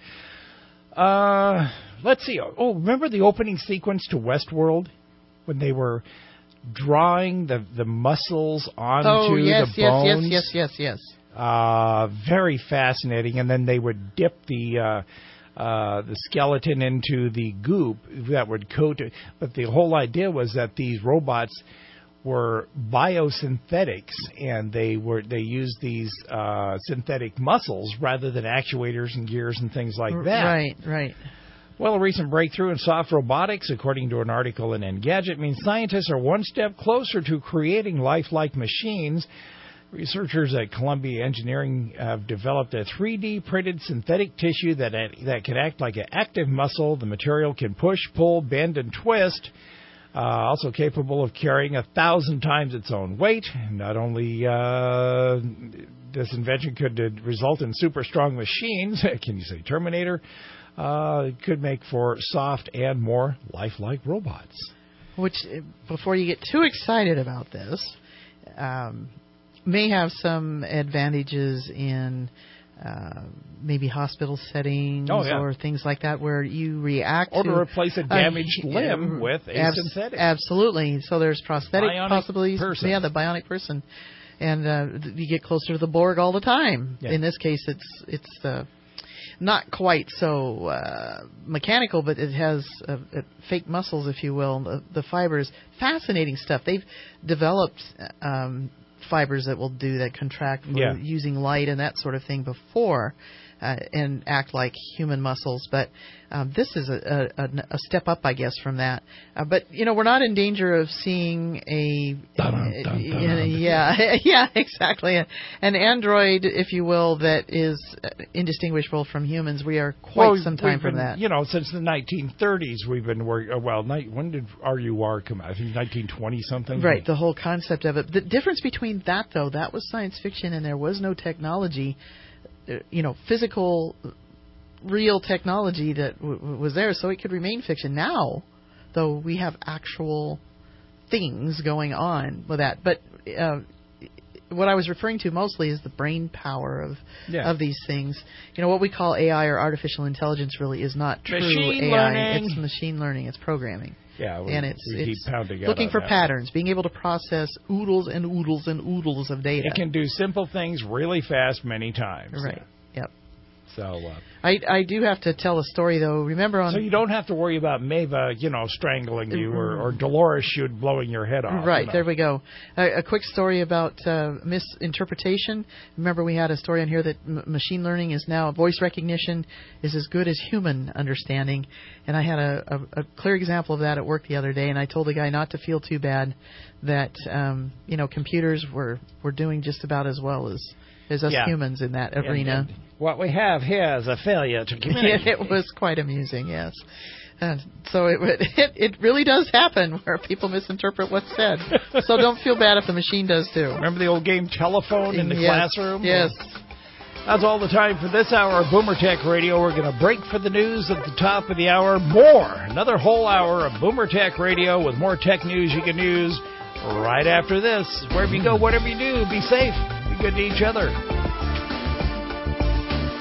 Let's see. Oh, remember the opening sequence to Westworld when they were drawing the muscles onto the bones? Yes. Very fascinating. And then they would dip the skeleton into the goop that would coat it. But the whole idea was that these robots were biosynthetics, and they used these synthetic muscles rather than actuators and gears and things like that. Right. Well, a recent breakthrough in soft robotics, according to an article in Engadget, means scientists are one step closer to creating lifelike machines. Researchers at Columbia Engineering have developed a 3D printed synthetic tissue that can act like an active muscle. The material can push, pull, bend, and twist. Also capable of carrying 1,000 times its own weight. Not only this invention could result in super strong machines, can you say Terminator? It could make for soft and more lifelike robots. Which, before you get too excited about this, may have some advantages in maybe hospital settings or things like that where you react to replace a damaged limb with a synthetic. Absolutely. So there's prosthetic possibilities. Person. Yeah, the bionic person. And you get closer to the Borg all the time. Yeah. In this case, it's not quite so mechanical, but it has fake muscles, if you will, the fibers. Fascinating stuff. They've developed fibers that will do that, contract for using light and that sort of thing before and act like human muscles. But this is a step up, I guess, from that. But, we're not in danger of seeing exactly. An android, if you will, that is indistinguishable from humans. We are quite some time from that. Since the 1930s, we've been working. When did RUR come out? I think 1920-something. Right, the whole concept of it. The difference between that, though, that was science fiction and there was no technology, physical, real technology that was there, so it could remain fiction. Now, though, we have actual things going on with that. But what I was referring to mostly is the brain power of these things. What we call AI or artificial intelligence really is not true machine AI. Learning. It's machine learning. It's programming. Yeah, it's keep pounding looking for that. patterns, being able to process oodles and oodles and oodles of data. It can do simple things really fast many times. Right. Yep. So I do have to tell a story, though. Remember so you don't have to worry about Maeva, strangling you or Dolores blowing your head off. Right, there we go. A quick story about misinterpretation. Remember we had a story on here that machine learning is now, voice recognition is as good as human understanding. And I had a clear example of that at work the other day, and I told the guy not to feel too bad that, computers were doing just about as well as us humans in that arena. And what we have here is a failure to communicate. It was quite amusing, yes. And so it really does happen where people misinterpret what's said. So don't feel bad if the machine does too. Remember the old game Telephone in the classroom? Yes. That's all the time for this hour of Boomer Tech Radio. We're going to break for the news at the top of the hour. Another whole hour of Boomer Tech Radio with more tech news you can use right after this. Wherever you go, whatever you do, be safe. Be good to each other.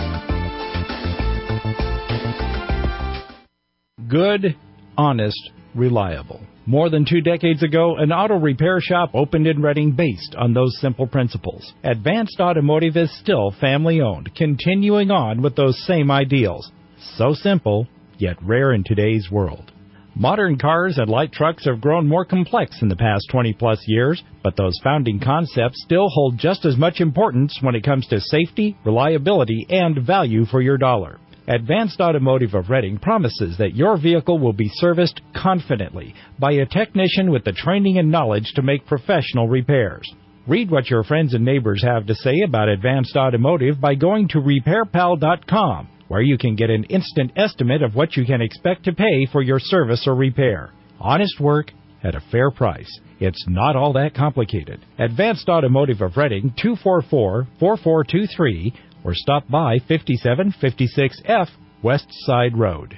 Good, honest, reliable. More than 2 decades ago, an auto repair shop opened in Reading based on those simple principles. Advanced Automotive is still family-owned, continuing on with those same ideals. So simple, yet rare in today's world. Modern cars and light trucks have grown more complex in the past 20-plus years, but those founding concepts still hold just as much importance when it comes to safety, reliability, and value for your dollar. Advanced Automotive of Reading promises that your vehicle will be serviced confidently by a technician with the training and knowledge to make professional repairs. Read what your friends and neighbors have to say about Advanced Automotive by going to RepairPal.com, where you can get an instant estimate of what you can expect to pay for your service or repair. Honest work at a fair price. It's not all that complicated. Advanced Automotive of Reading, 244-4423, or stop by 5756F West Side Road.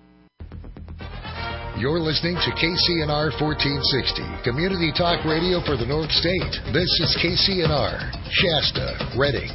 You're listening to KCNR 1460, Community Talk Radio for the North State. This is KCNR, Shasta, Reading.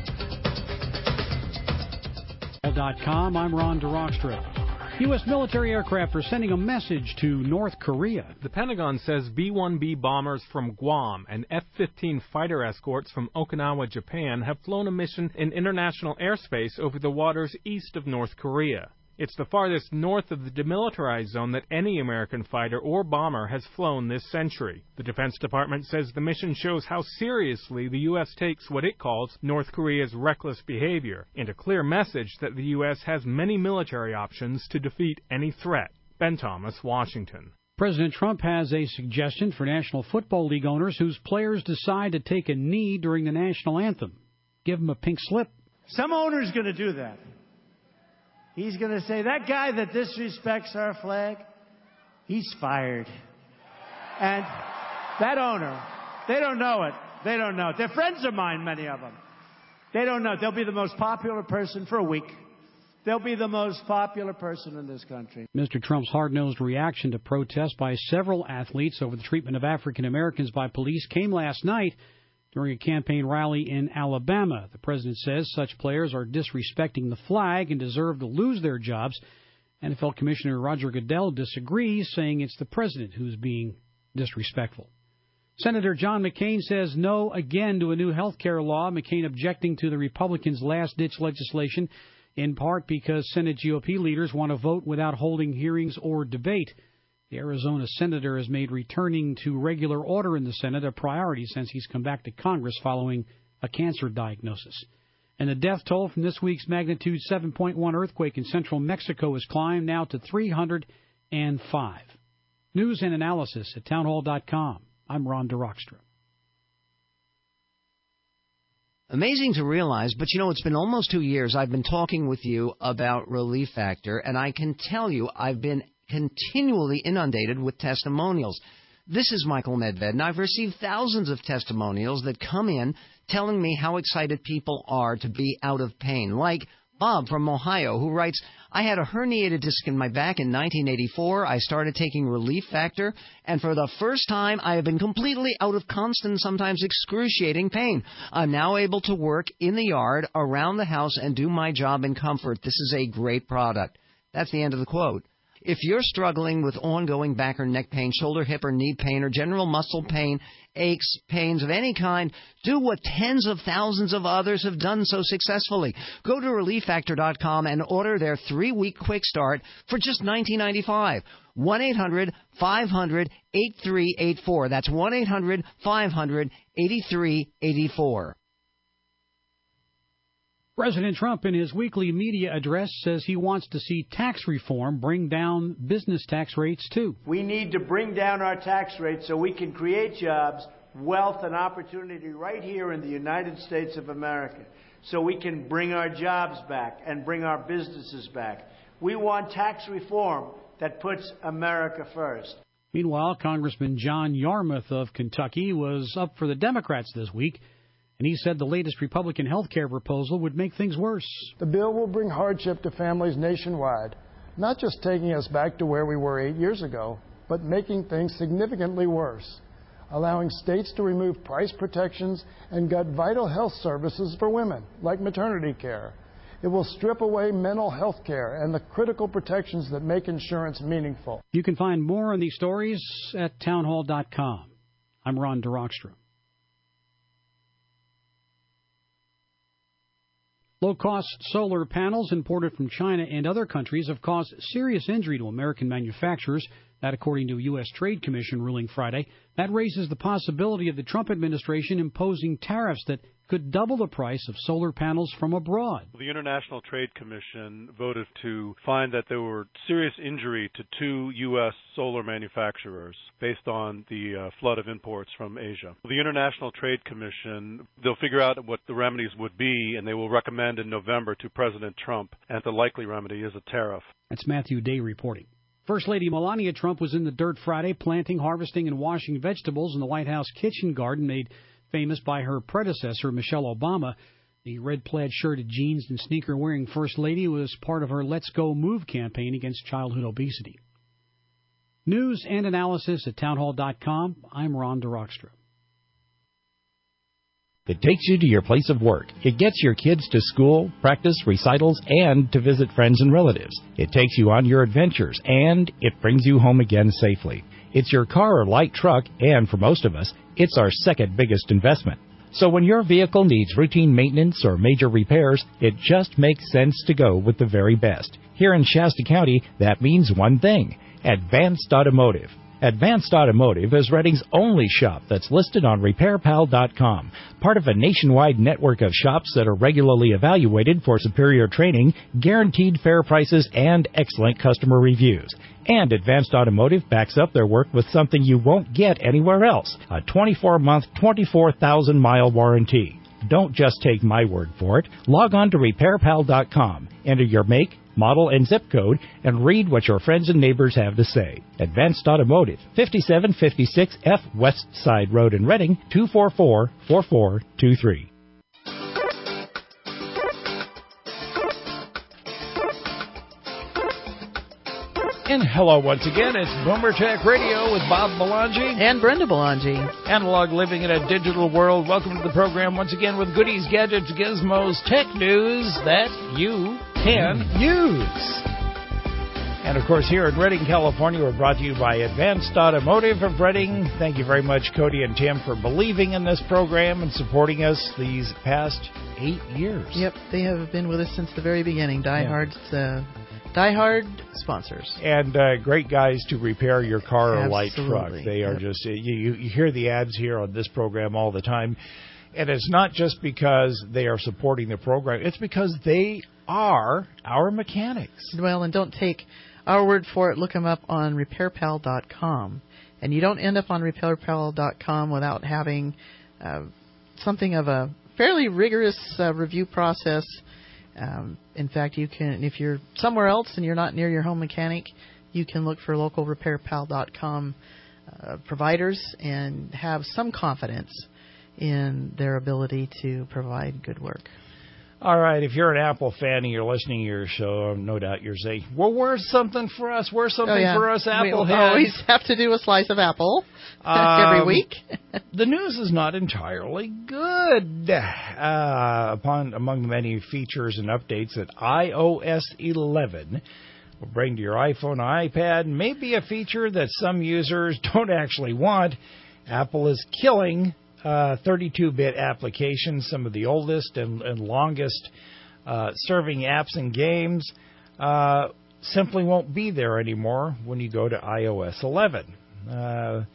I'm Ron DeRockstra. U.S. military aircraft are sending a message to North Korea. The Pentagon says B-1B bombers from Guam and F-15 fighter escorts from Okinawa, Japan, have flown a mission in international airspace over the waters east of North Korea. It's the farthest north of the demilitarized zone that any American fighter or bomber has flown this century. The Defense Department says the mission shows how seriously the U.S. takes what it calls North Korea's reckless behavior, and a clear message that the U.S. has many military options to defeat any threat. Ben Thomas, Washington. President Trump has a suggestion for National Football League owners whose players decide to take a knee during the national anthem. Give them a pink slip. Some owner's going to do that. He's going to say, that guy that disrespects our flag, he's fired. And that owner, they don't know it. They don't know it. They're friends of mine, many of them. They don't know it. They'll be the most popular person for a week. They'll be the most popular person in this country. Mr. Trump's hard-nosed reaction to protests by several athletes over the treatment of African Americans by police came last night during a campaign rally in Alabama. The president says such players are disrespecting the flag and deserve to lose their jobs. NFL Commissioner Roger Goodell disagrees, saying it's the president who's being disrespectful. Senator John McCain says no again to a new health care law. McCain objecting to the Republicans' last-ditch legislation, in part because Senate GOP leaders want to vote without holding hearings or debate. The Arizona senator has made returning to regular order in the Senate a priority since he's come back to Congress following a cancer diagnosis. And the death toll from this week's magnitude 7.1 earthquake in central Mexico has climbed now to 305. News and analysis at townhall.com. I'm Ron DeRockstra. Amazing to realize, but you know, it's been almost 2 years I've been talking with you about Relief Factor, and I can tell you I've been continually inundated with testimonials. This is Michael Medved, and I've received thousands of testimonials that come in telling me how excited people are to be out of pain, like Bob from Ohio, who writes, I had a herniated disc in my back in 1984. I started taking Relief Factor, and for the first time, I have been completely out of constant, sometimes excruciating pain. I'm now able to work in the yard, around the house, and do my job in comfort. This is a great product. That's the end of the quote. If you're struggling with ongoing back or neck pain, shoulder, hip, or knee pain, or general muscle pain, aches, pains of any kind, do what tens of thousands of others have done so successfully. Go to ReliefFactor.com and order their 3-week quick start for just $19.95. 1-800-500-8384. That's 1-800-500-8384. President Trump, in his weekly media address, says he wants to see tax reform bring down business tax rates, too. We need to bring down our tax rates so we can create jobs, wealth, and opportunity right here in the United States of America, so we can bring our jobs back and bring our businesses back. We want tax reform that puts America first. Meanwhile, Congressman John Yarmouth of Kentucky was up for the Democrats this week, and he said the latest Republican health care proposal would make things worse. The bill will bring hardship to families nationwide, not just taking us back to where we were 8 years ago, but making things significantly worse, allowing states to remove price protections and gut vital health services for women, like maternity care. It will strip away mental health care and the critical protections that make insurance meaningful. You can find more on these stories at townhall.com. I'm Ron DeRockstra. Low-cost solar panels imported from China and other countries have caused serious injury to American manufacturers. That, according to a U.S. Trade Commission ruling Friday. That raises the possibility of the Trump administration imposing tariffs that could double the price of solar panels from abroad. The International Trade Commission voted to find that there were serious injury to 2 U.S. solar manufacturers based on the flood of imports from Asia. The International Trade Commission, they'll figure out what the remedies would be, and they will recommend in November to President Trump, and the likely remedy is a tariff. That's Matthew Day reporting. First Lady Melania Trump was in the dirt Friday, planting, harvesting, and washing vegetables in the White House kitchen garden made famous by her predecessor, Michelle Obama. The red plaid shirted, jeans, and sneaker-wearing First Lady was part of her Let's Go Move campaign against childhood obesity. News and analysis at townhall.com. I'm Ron DeRockstra. It takes you to your place of work. It gets your kids to school, practice, recitals, and to visit friends and relatives. It takes you on your adventures, and it brings you home again safely. It's your car or light truck, and for most of us, it's our second biggest investment. So when your vehicle needs routine maintenance or major repairs, it just makes sense to go with the very best. Here in Shasta County, that means one thing: Advanced Automotive. Advanced Automotive is Redding's only shop that's listed on RepairPal.com, part of a nationwide network of shops that are regularly evaluated for superior training, guaranteed fair prices, and excellent customer reviews. And Advanced Automotive backs up their work with something you won't get anywhere else: a 24-month, 24,000-mile warranty. Don't just take my word for it. Log on to RepairPal.com, enter your make, model, and zip code, and read what your friends and neighbors have to say. Advanced Automotive, 5756 F West Side Road in Redding, 244-4423. And hello once again, it's Boomer Tech Radio with Bob Belangi. And Brenda Belangi. Analog living in a digital world. Welcome to the program once again with goodies, gadgets, gizmos, tech news that you can use. And of course, here in Redding, California, we're brought to you by Advanced Automotive of Redding. Thank you very much, Cody and Tim, for believing in this program and supporting us these past 8 years. Yep, they have been with us since the very beginning. Die-hard sponsors. And great guys to repair your car or light truck. They are just, you hear the ads here on this program all the time. And it's not just because they are supporting the program. It's because they are our mechanics. Well, and don't take our word for it. Look them up on RepairPal.com. And you don't end up on RepairPal.com without having something of a fairly rigorous review process. In fact, you can, if you're somewhere else and you're not near your home mechanic, you can look for local RepairPal.com providers and have some confidence in their ability to provide good work. All right, if you're an Apple fan and you're listening to your show, no doubt you're saying, well, where's something for us? Where's something for us, Apple heads? We always have to do a slice of Apple every week. The news is not entirely good. Among the many features and updates that iOS 11 will bring to your iPhone or iPad, may be a feature that some users don't actually want. Apple is killing 32-bit applications, some of the oldest and longest serving apps and games simply won't be there anymore when you go to iOS 11. Now,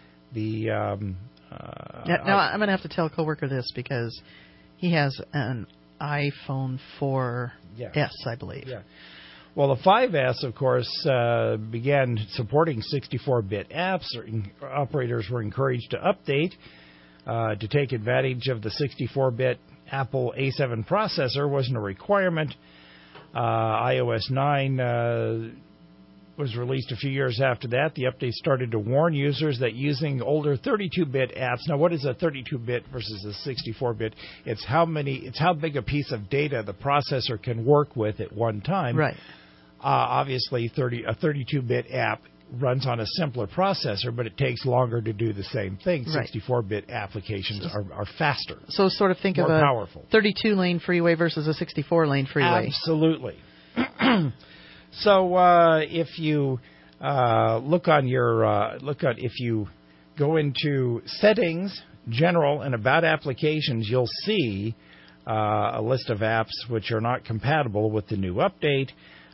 I'm going to have to tell a coworker this because he has an iPhone 4S, I believe. Yeah. Well, the 5S, of course, began supporting 64-bit apps. Operators were encouraged to update to take advantage of the 64-bit Apple A7 processor. Wasn't a requirement. iOS 9 was released a few years after that. The update started to warn users that using older 32-bit apps. Now, what is a 32-bit versus a 64-bit? It's how big a piece of data the processor can work with at one time. Right. Obviously, a 32-bit app runs on a simpler processor, but it takes longer to do the same thing. Right. 64-bit applications are faster. So sort of think more of a powerful 32-lane freeway versus a 64-lane freeway. Absolutely. So if you if you go into settings, general, and about applications, you'll see a list of apps which are not compatible with the new update.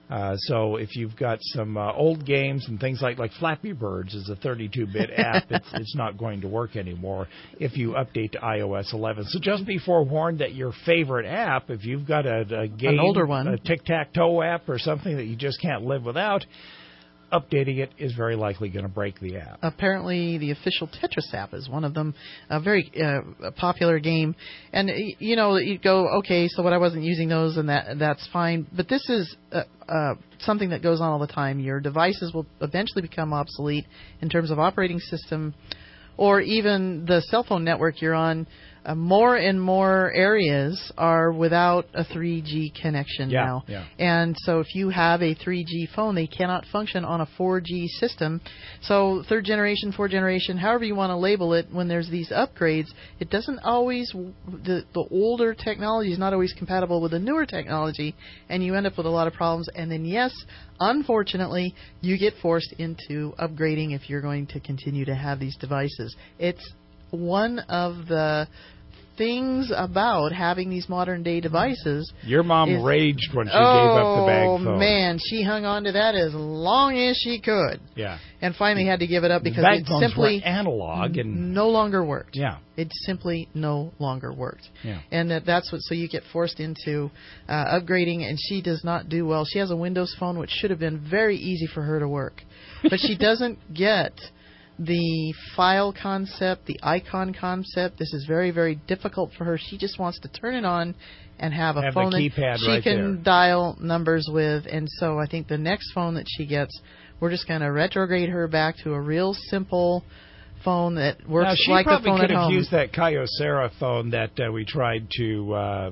So if you've got some old games and things like Flappy Birds is a 32-bit app, it's not going to work anymore if you update to iOS 11. So just be forewarned that your favorite app, if you've got a game, an older one, a tic-tac-toe app or something that you just can't live without, updating it is very likely going to break the app. Apparently, the official Tetris app is one of them, a very popular game. And, you go, okay, so what I wasn't using those, and that's fine. But this is something that goes on all the time. Your devices will eventually become obsolete in terms of operating system or even the cell phone network you're on. More and more areas are without a 3G connection now. Yeah. And so if you have a 3G phone, they cannot function on a 4G system. So third generation, fourth generation, however you want to label it, when there's these upgrades, it doesn't always, the older technology is not always compatible with the newer technology, and you end up with a lot of problems. And then, yes, unfortunately, you get forced into upgrading if you're going to continue to have these devices. It's one of the things about having these modern day devices. Your mom raged when she gave up the bag phone. Oh man, she hung on to that as long as she could. Yeah. And finally had to give it up because bag it phones simply were analog and no longer worked. Yeah. It simply no longer worked. Yeah. And that's what, so you get forced into upgrading, and she does not do well. She has a Windows phone, which should have been very easy for her to work. But she doesn't get the file concept, the icon concept. This is very, very difficult for her. She just wants to turn it on and have a phone that she can dial numbers with. And so I think the next phone that she gets, we're just going to retrograde her back to a real simple phone that works like the phone at home. She probably could have used that Kyocera phone that we tried to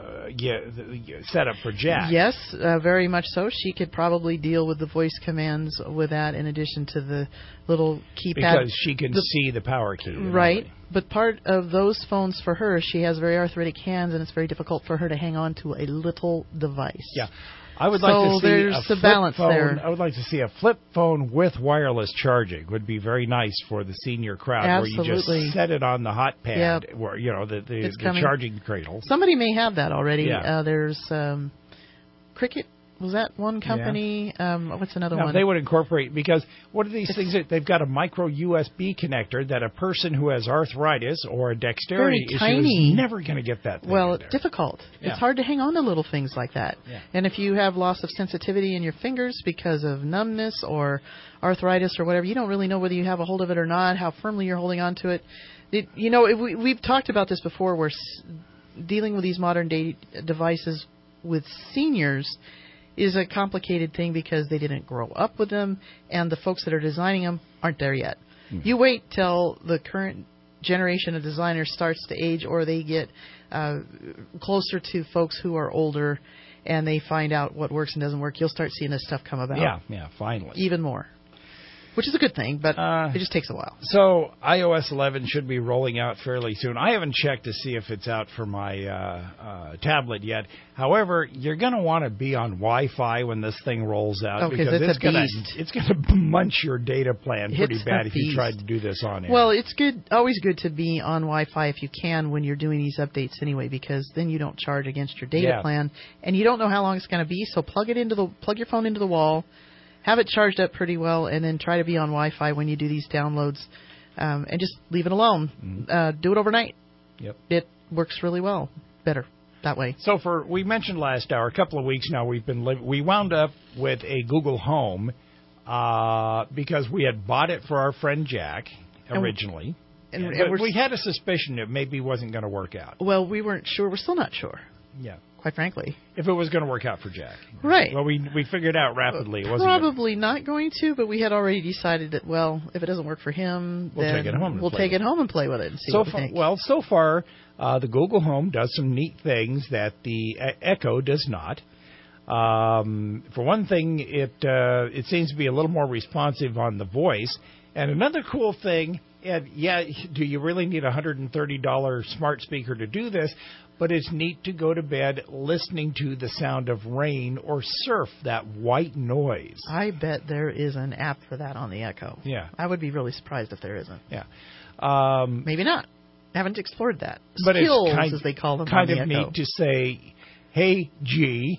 set up for Jack. Yes, very much so. She could probably deal with the voice commands with that in addition to the little keypad. Because she can see the power key. Right. But part of those phones for her, she has very arthritic hands, and it's very difficult for her to hang on to a little device. Yeah. I would like to see there's a the balance flip phone. there. I would like to see a flip phone with wireless charging. Would be very nice for the senior crowd, Absolutely. where you just set it on the hot pad, Yep. where the coming. charging cradle. Somebody may have that already. Yeah. There's Cricket. Was that one company? Yeah. What's another one? They would incorporate, because what are these things that they've got a micro USB connector that a person who has arthritis or a dexterity issue is never going to get that thing. Well, it's difficult. Yeah. It's hard to hang on to little things like that. Yeah. And if you have loss of sensitivity in your fingers because of numbness or arthritis or whatever, you don't really know whether you have a hold of it or not, how firmly you're holding on to it. We've talked about this before, where dealing with these modern day devices with seniors is a complicated thing because they didn't grow up with them, and the folks that are designing them aren't there yet. You wait till the current generation of designers starts to age, or they get closer to folks who are older, and they find out what works and doesn't work. You'll start seeing this stuff come about. Yeah, finally. Even more. Which is a good thing, but it just takes a while. So iOS 11 should be rolling out fairly soon. I haven't checked to see if it's out for my tablet yet. However, you're going to want to be on Wi-Fi when this thing rolls out, because it's going to munch your data plan pretty bad if you tried to do this on air. Well, it's always good to be on Wi-Fi if you can when you're doing these updates anyway, because then you don't charge against your data plan, and you don't know how long it's going to be. So plug your phone into the wall. Have it charged up pretty well, and then try to be on Wi-Fi when you do these downloads, and just leave it alone. Mm-hmm. Do it overnight. Yep. It works really well. Better that way. So we mentioned last hour, a couple of weeks now, we wound up with a Google Home because we had bought it for our friend Jack originally. And we had a suspicion it maybe wasn't going to work out. Well, we weren't sure. We're still not sure. Yeah. Quite frankly. If it was going to work out for Jack. Right. Well, we figured out rapidly it wasn't probably not going to, but we had already decided that, well, if it doesn't work for him, we'll take it home and play with it and see what we think. Well, so far, the Google Home does some neat things that the Echo does not. For one thing, it seems to be a little more responsive on the voice. And another cool thing, and do you really need a $130 smart speaker to do this? But it's neat to go to bed listening to the sound of rain or surf, that white noise. I bet there is an app for that on the Echo. Yeah. I would be really surprised if there isn't. Yeah. Maybe not. Haven't explored that. But Skills, it's as they call them kind on the of Echo. neat to say, hey, G,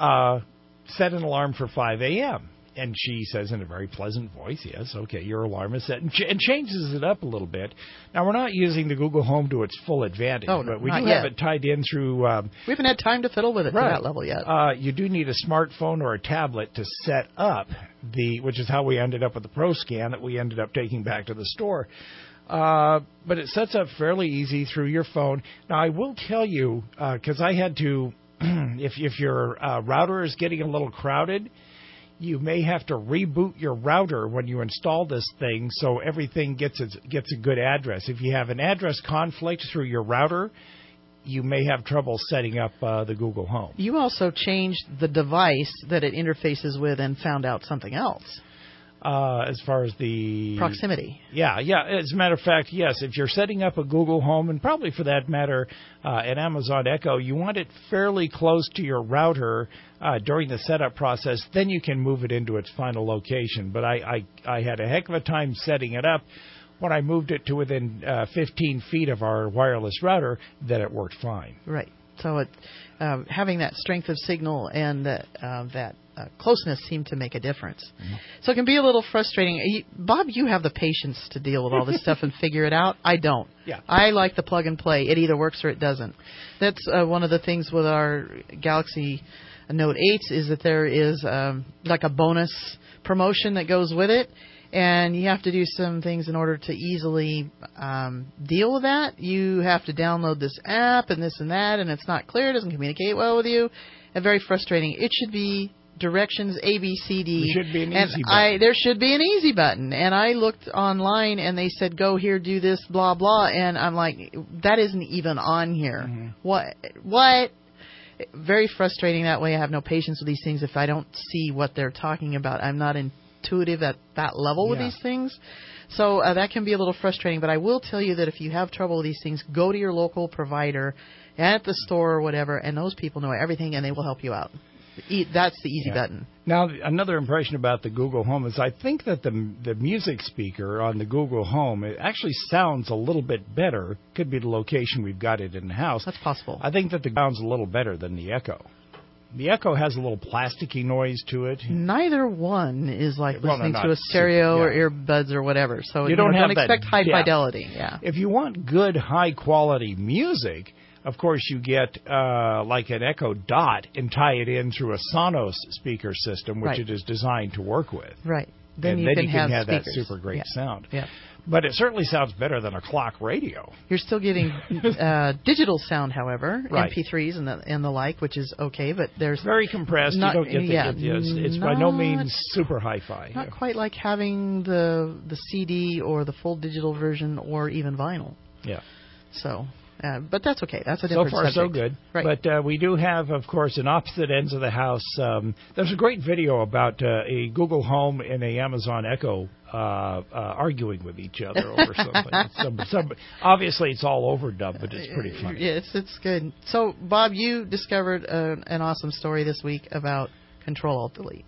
set an alarm for 5 a.m. And she says in a very pleasant voice, yes, okay, your alarm is set, and changes it up a little bit. Now, we're not using the Google Home to its full advantage, but we do have it tied in through... we haven't had time to fiddle with it to that level yet. You do need a smartphone or a tablet to set up which is how we ended up with the ProScan that we ended up taking back to the store. But it sets up fairly easy through your phone. Now, I will tell you, because I had to, if your router is getting a little crowded, you may have to reboot your router when you install this thing so everything gets a good address. If you have an address conflict through your router, you may have trouble setting up the Google Home. You also changed the device that it interfaces with and found out something else. As far as the... proximity. Yeah. As a matter of fact, yes, if you're setting up a Google Home, and probably for that matter an Amazon Echo, you want it fairly close to your router during the setup process, then you can move it into its final location. But I had a heck of a time setting it up. When I moved it to within 15 feet of our wireless router, then it worked fine. Right. So having that strength of signal and that closeness seemed to make a difference. Mm-hmm. So it can be a little frustrating. Bob, you have the patience to deal with all this stuff and figure it out. I don't. Yeah. I like the plug and play. It either works or it doesn't. That's one of the things with our Galaxy Note 8s is that there is like a bonus promotion that goes with it. And you have to do some things in order to easily deal with that. You have to download this app and this and that, and it's not clear. It doesn't communicate well with you. And very frustrating. It should be directions A, B, C, D. There should be an easy button. There should be an easy button. And I looked online, and they said, go here, do this, blah, blah. And I'm like, that isn't even on here. Mm-hmm. What? Very frustrating that way. I have no patience with these things if I don't see what they're talking about. I'm not intuitive at that level with these things. So that can be a little frustrating. But I will tell you that if you have trouble with these things, go to your local provider at the store or whatever, and those people know everything, and they will help you out. That's the easy button. Now, another impression about the Google Home is I think that the music speaker on the Google Home, it actually sounds a little bit better. Could be the location we've got it in the house. That's possible. I think that the sounds a little better than the Echo. The Echo has a little plasticky noise to it. Neither one is like listening to a stereo or earbuds or whatever. So you don't expect high fidelity. Yeah. If you want good, high-quality music, of course, you get like an Echo Dot and tie it in through a Sonos speaker system, which it is designed to work with. Right. Then you can have speakers. that super great sound. Yeah. But it certainly sounds better than a clock radio. You're still getting digital sound, however, right. MP3s and the like, which is okay, but there's very compressed. You don't get it's by no means super hi-fi. Not quite like having the CD or the full digital version or even vinyl. Yeah. So. But that's okay. That's a different subject. So far, so good. Right. But we do have, of course, in opposite ends of the house, there's a great video about a Google Home and a Amazon Echo arguing with each other over something. Obviously, it's all overdubbed, but it's pretty funny. Yes, it's good. So, Bob, you discovered an awesome story this week about Control-Alt-Delete.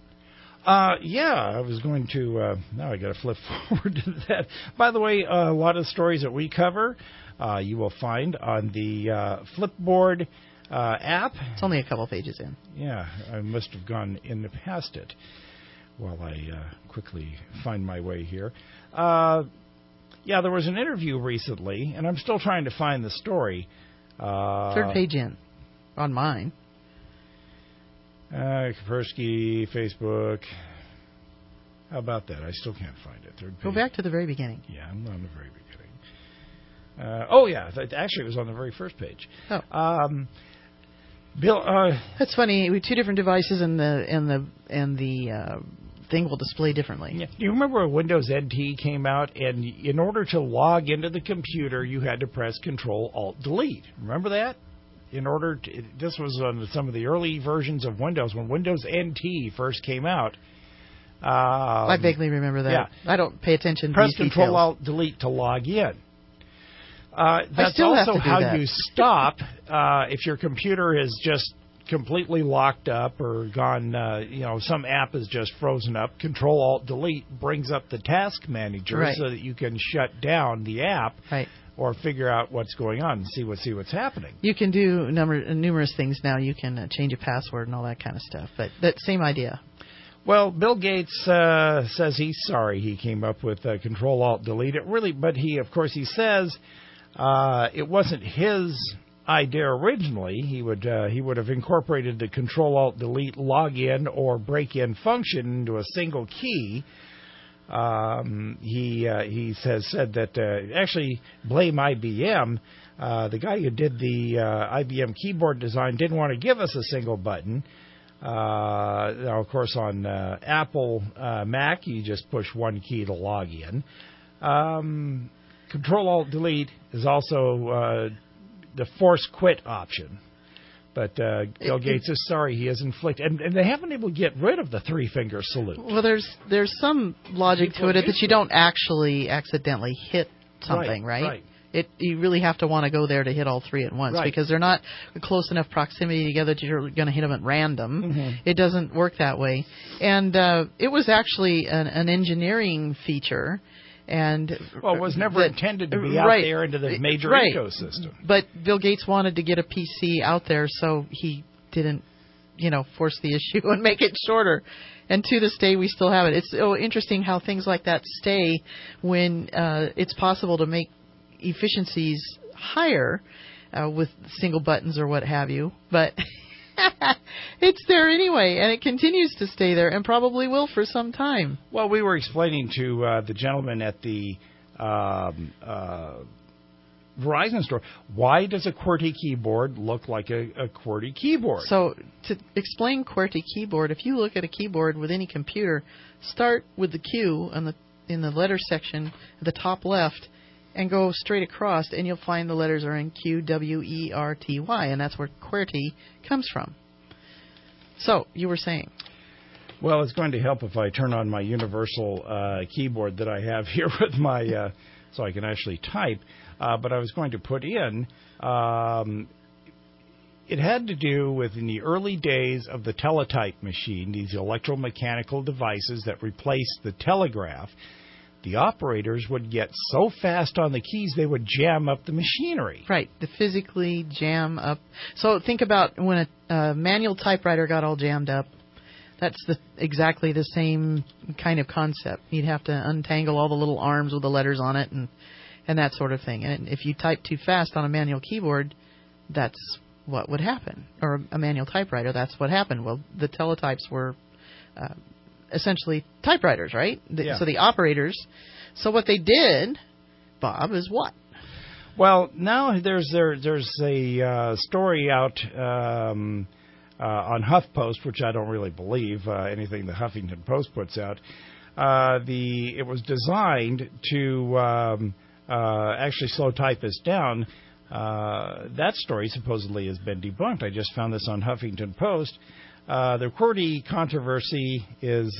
I was going to... now I got to flip forward to that. By the way, a lot of stories that we cover... you will find on the Flipboard app. It's only a couple pages in. Yeah, I must have gone in past it while I quickly find my way here. There was an interview recently, and I'm still trying to find the story. Third page in on mine. Kaspersky, Facebook. How about that? I still can't find it. Third page. Go back to the very beginning. Yeah, I'm on the very beginning. Actually, it was on the very first page. Oh. Bill, that's funny. We have two different devices, and the thing will display differently. Yeah. Do you remember when Windows NT came out, and in order to log into the computer, you had to press Control-Alt-Delete? Remember that? this was on some of the early versions of Windows, when Windows NT first came out. I vaguely remember that. Yeah. I don't pay attention to Press these Control details. Alt Delete to log in. That's still have also to do how that. you stop if your computer is just completely locked up or gone, some app is just frozen up. Control Alt Delete brings up the task manager Right. so that you can shut down the app or figure out what's going on and see what's happening. You can do numerous things now. You can change a password and all that kind of stuff. But that same idea. Well, Bill Gates says he's sorry he came up with Control Alt Delete. But he says it wasn't his idea originally. He would have incorporated the Control Alt Delete login or break-in function into a single key. He said that actually blame IBM. The guy who did the IBM keyboard design didn't want to give us a single button. Now, of course, on Apple Mac, you just push one key to log in. Control Alt Delete is also the force quit option. But Bill Gates is sorry he has inflicted, and they haven't been able to get rid of the three-finger salute. Well, there's some logic to it that you don't actually accidentally hit something, right? You really have to want to go there to hit all three at once because they're not close enough proximity together that you're going to hit them at random. Mm-hmm. It doesn't work that way. And it was actually an engineering feature. And it was never intended to be out there into the major ecosystem. But Bill Gates wanted to get a PC out there, so he didn't, force the issue and make it shorter. And to this day, we still have it. It's so interesting how things like that stay when it's possible to make efficiencies higher with single buttons or what have you. But it's there anyway, and it continues to stay there and probably will for some time. Well, we were explaining to the gentleman at the Verizon store, why does a QWERTY keyboard look like a QWERTY keyboard? So to explain QWERTY keyboard, if you look at a keyboard with any computer, start with the Q in the letter section at the top left and go straight across, and you'll find the letters are in Q, W, E, R, T, Y, and that's where QWERTY comes from. So, you were saying? Well, it's going to help if I turn on my universal keyboard that I have here with my, so I can actually type. But I was going to put in, it had to do with in the early days of the teletype machine, these electromechanical devices that replaced the telegraph. The operators would get so fast on the keys they would jam up the machinery. Right, to physically jam up. So think about when a manual typewriter got all jammed up. That's exactly the same kind of concept. You'd have to untangle all the little arms with the letters on it and that sort of thing. And if you type too fast on a manual keyboard, that's what would happen. Or a manual typewriter, that's what happened. Well, the teletypes were essentially typewriters, right? So the operators. So what they did, Bob, is what? Well, now there's a story out on HuffPost, which I don't really believe anything the Huffington Post puts out. It was designed to actually slow typists down. That story supposedly has been debunked. I just found this on Huffington Post. The QWERTY controversy is,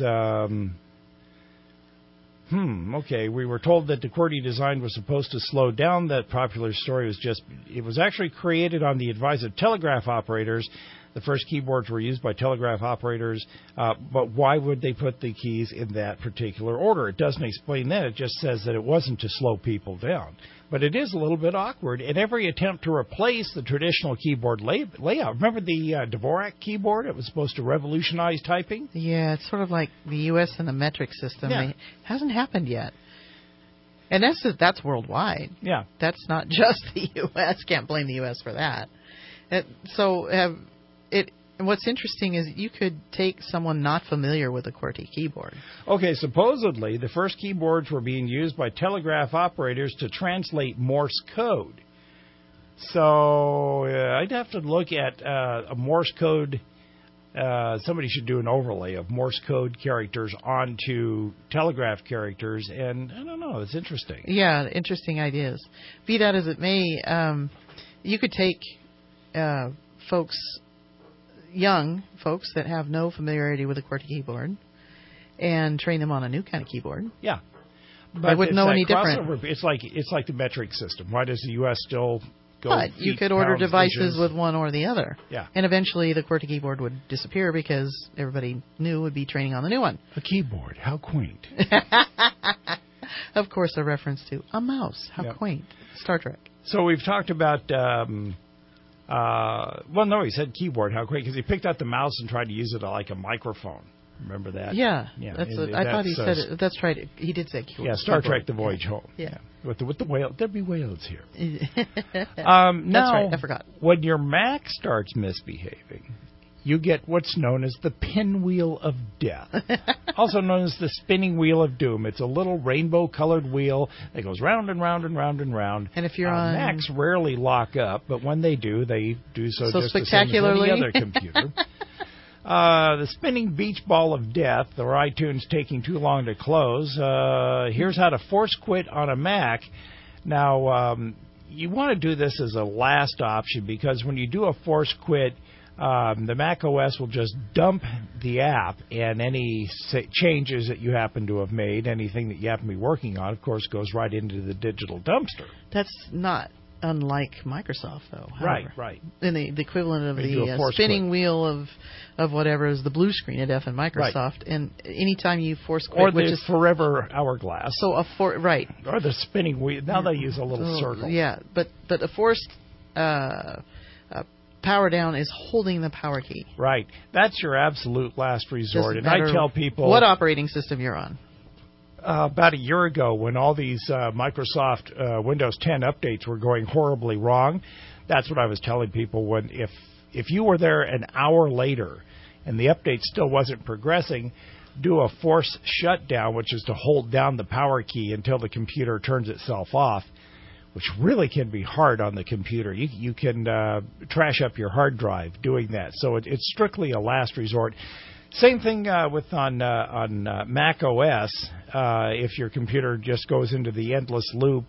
okay, we were told that the QWERTY design was supposed to slow down. That popular story it was actually created on the advice of telegraph operators. The first keyboards were used by telegraph operators, but why would they put the keys in that particular order? It doesn't explain that. It just says that it wasn't to slow people down. But it is a little bit awkward. In every attempt to replace the traditional keyboard layout, remember the Dvorak keyboard? It was supposed to revolutionize typing. Yeah, it's sort of like the U.S. and the metric system. Yeah. It hasn't happened yet. And that's worldwide. Yeah. That's not just the U.S. Can't blame the U.S. for that. What's interesting is you could take someone not familiar with a QWERTY keyboard. Okay, supposedly the first keyboards were being used by telegraph operators to translate Morse code. So I'd have to look at a Morse code. Somebody should do an overlay of Morse code characters onto telegraph characters, and I don't know, it's interesting. Yeah, interesting ideas. Be that as it may, you could take young folks that have no familiarity with a QWERTY keyboard and train them on a new kind of keyboard. Yeah. But I wouldn't know any different. It's like the metric system. Why does the U.S. still go? But you could order devices with one or the other. Yeah. And eventually the QWERTY keyboard would disappear because everybody new would be training on the new one. A keyboard. How quaint. Of course, a reference to a mouse. How quaint. Star Trek. So we've talked about, he said keyboard. How quaint, because he picked out the mouse and tried to use it like a microphone. Remember that? Yeah. I thought he said it. That's right. He did say keyboard. Yeah, Star Trek, The Voyage Home. Yeah. With the whale. There'd be whales here. That's now, right. I forgot. When your Mac starts misbehaving, you get what's known as the pinwheel of death, also known as the spinning wheel of doom. It's a little rainbow-colored wheel that goes round and round and round and round. And if you're on Macs rarely lock up, but when they do so just spectacularly. as any other computer. The spinning beach ball of death, or iTunes taking too long to close. Here's how to force quit on a Mac. Now, you want to do this as a last option, because when you do a force quit, the Mac OS will just dump the app, and any changes that you happen to have made, anything that you happen to be working on, of course, goes right into the digital dumpster. That's not unlike Microsoft, though. However. Right. And the equivalent of the spinning wheel of whatever is the blue screen at F in Microsoft. Right. And anytime you force quit, or the forever hourglass. So right. Or the spinning wheel. Now they use a little circle. Yeah, but a forced power down is holding the power key. Right. That's your absolute last resort. And I tell people what operating system you're on. About a year ago, when all these Microsoft Windows 10 updates were going horribly wrong, that's what I was telling people. When if you were there an hour later and the update still wasn't progressing, do a force shutdown, which is to hold down the power key until the computer turns itself off, which really can be hard on the computer. You can trash up your hard drive doing that. So it's strictly a last resort. Same thing on Mac OS. If your computer just goes into the endless loop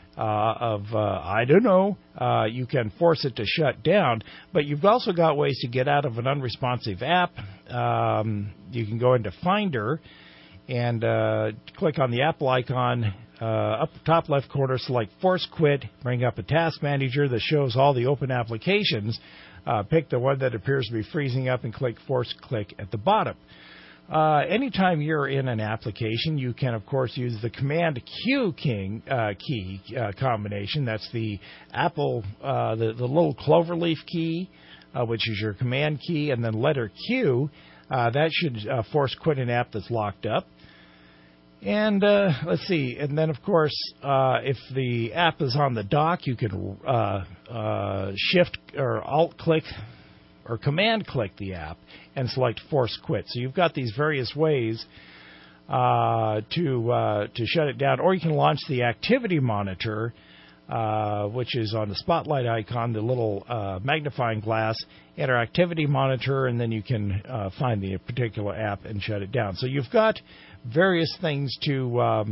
you can force it to shut down. But you've also got ways to get out of an unresponsive app. You can go into Finder and click on the Apple icon. Up the top left corner, select Force Quit, bring up a task manager that shows all the open applications. Pick the one that appears to be freezing up and click Force Click at the bottom. Anytime you're in an application, you can, of course, use the Command Q key combination. That's the Apple, the little cloverleaf key, which is your Command key, and then letter Q. That should force quit an app that's locked up. And let's see. And then, of course, if the app is on the dock, you can Shift or Alt click or Command click the app and select Force Quit. So you've got these various ways to shut it down. Or you can launch the Activity Monitor, which is on the spotlight icon, the little magnifying glass, enter Activity Monitor, and then you can find the particular app and shut it down. So you've got various things to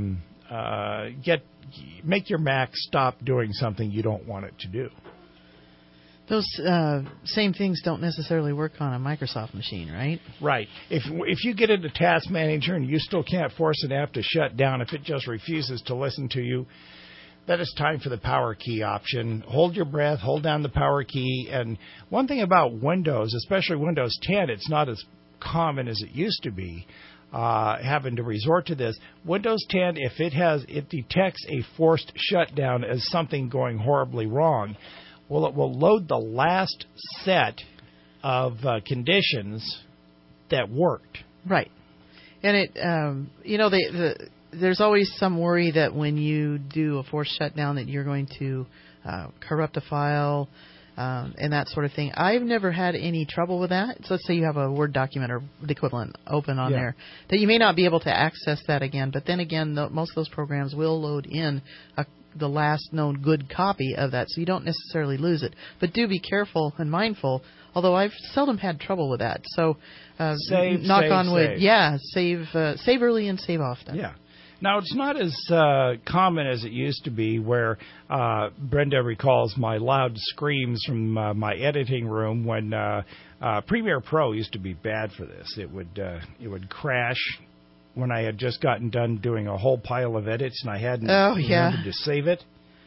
make your Mac stop doing something you don't want it to do. Those same things don't necessarily work on a Microsoft machine, right? Right. If you get into Task Manager and you still can't force an app to shut down, if it just refuses to listen to you, then it's time for the power key option. Hold your breath, hold down the power key. And one thing about Windows, especially Windows 10, it's not as common as it used to be, having to resort to this. Windows 10, if it detects a forced shutdown as something going horribly wrong, well, it will load the last set of conditions that worked. Right. And it, there's always some worry that when you do a forced shutdown that you're going to corrupt a file and that sort of thing. I've never had any trouble with that. So let's say you have a Word document or the equivalent open on there, that you may not be able to access that again. But then again, most of those programs will load in the last known good copy of that, so you don't necessarily lose it. But do be careful and mindful, although I've seldom had trouble with that. So knock on wood. Yeah, save early and save often. Yeah. Now, it's not as common as it used to be where Brenda recalls my loud screams from my editing room when Premiere Pro used to be bad for this. It would crash when I had just gotten done doing a whole pile of edits and I hadn't remembered to save it.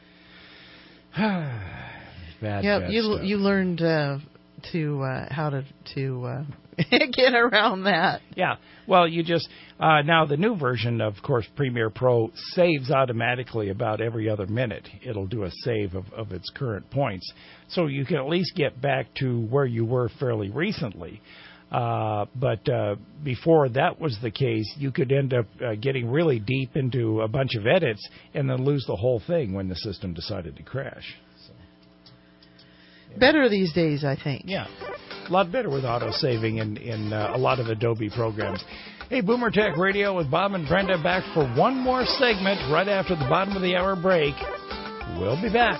bad stuff. You learned how to get around that. Yeah. Well, you just now the new version, of course, Premiere Pro saves automatically about every other minute. It'll do a save of its current points, so you can at least get back to where you were fairly recently. But before that was the case, you could end up getting really deep into a bunch of edits and then lose the whole thing when the system decided to crash. So, yeah. Better these days, I think. Yeah. A lot better with auto-saving in a lot of Adobe programs. Hey, Boomer Tech Radio with Bob and Brenda back for one more segment right after the bottom of the hour break. We'll be back.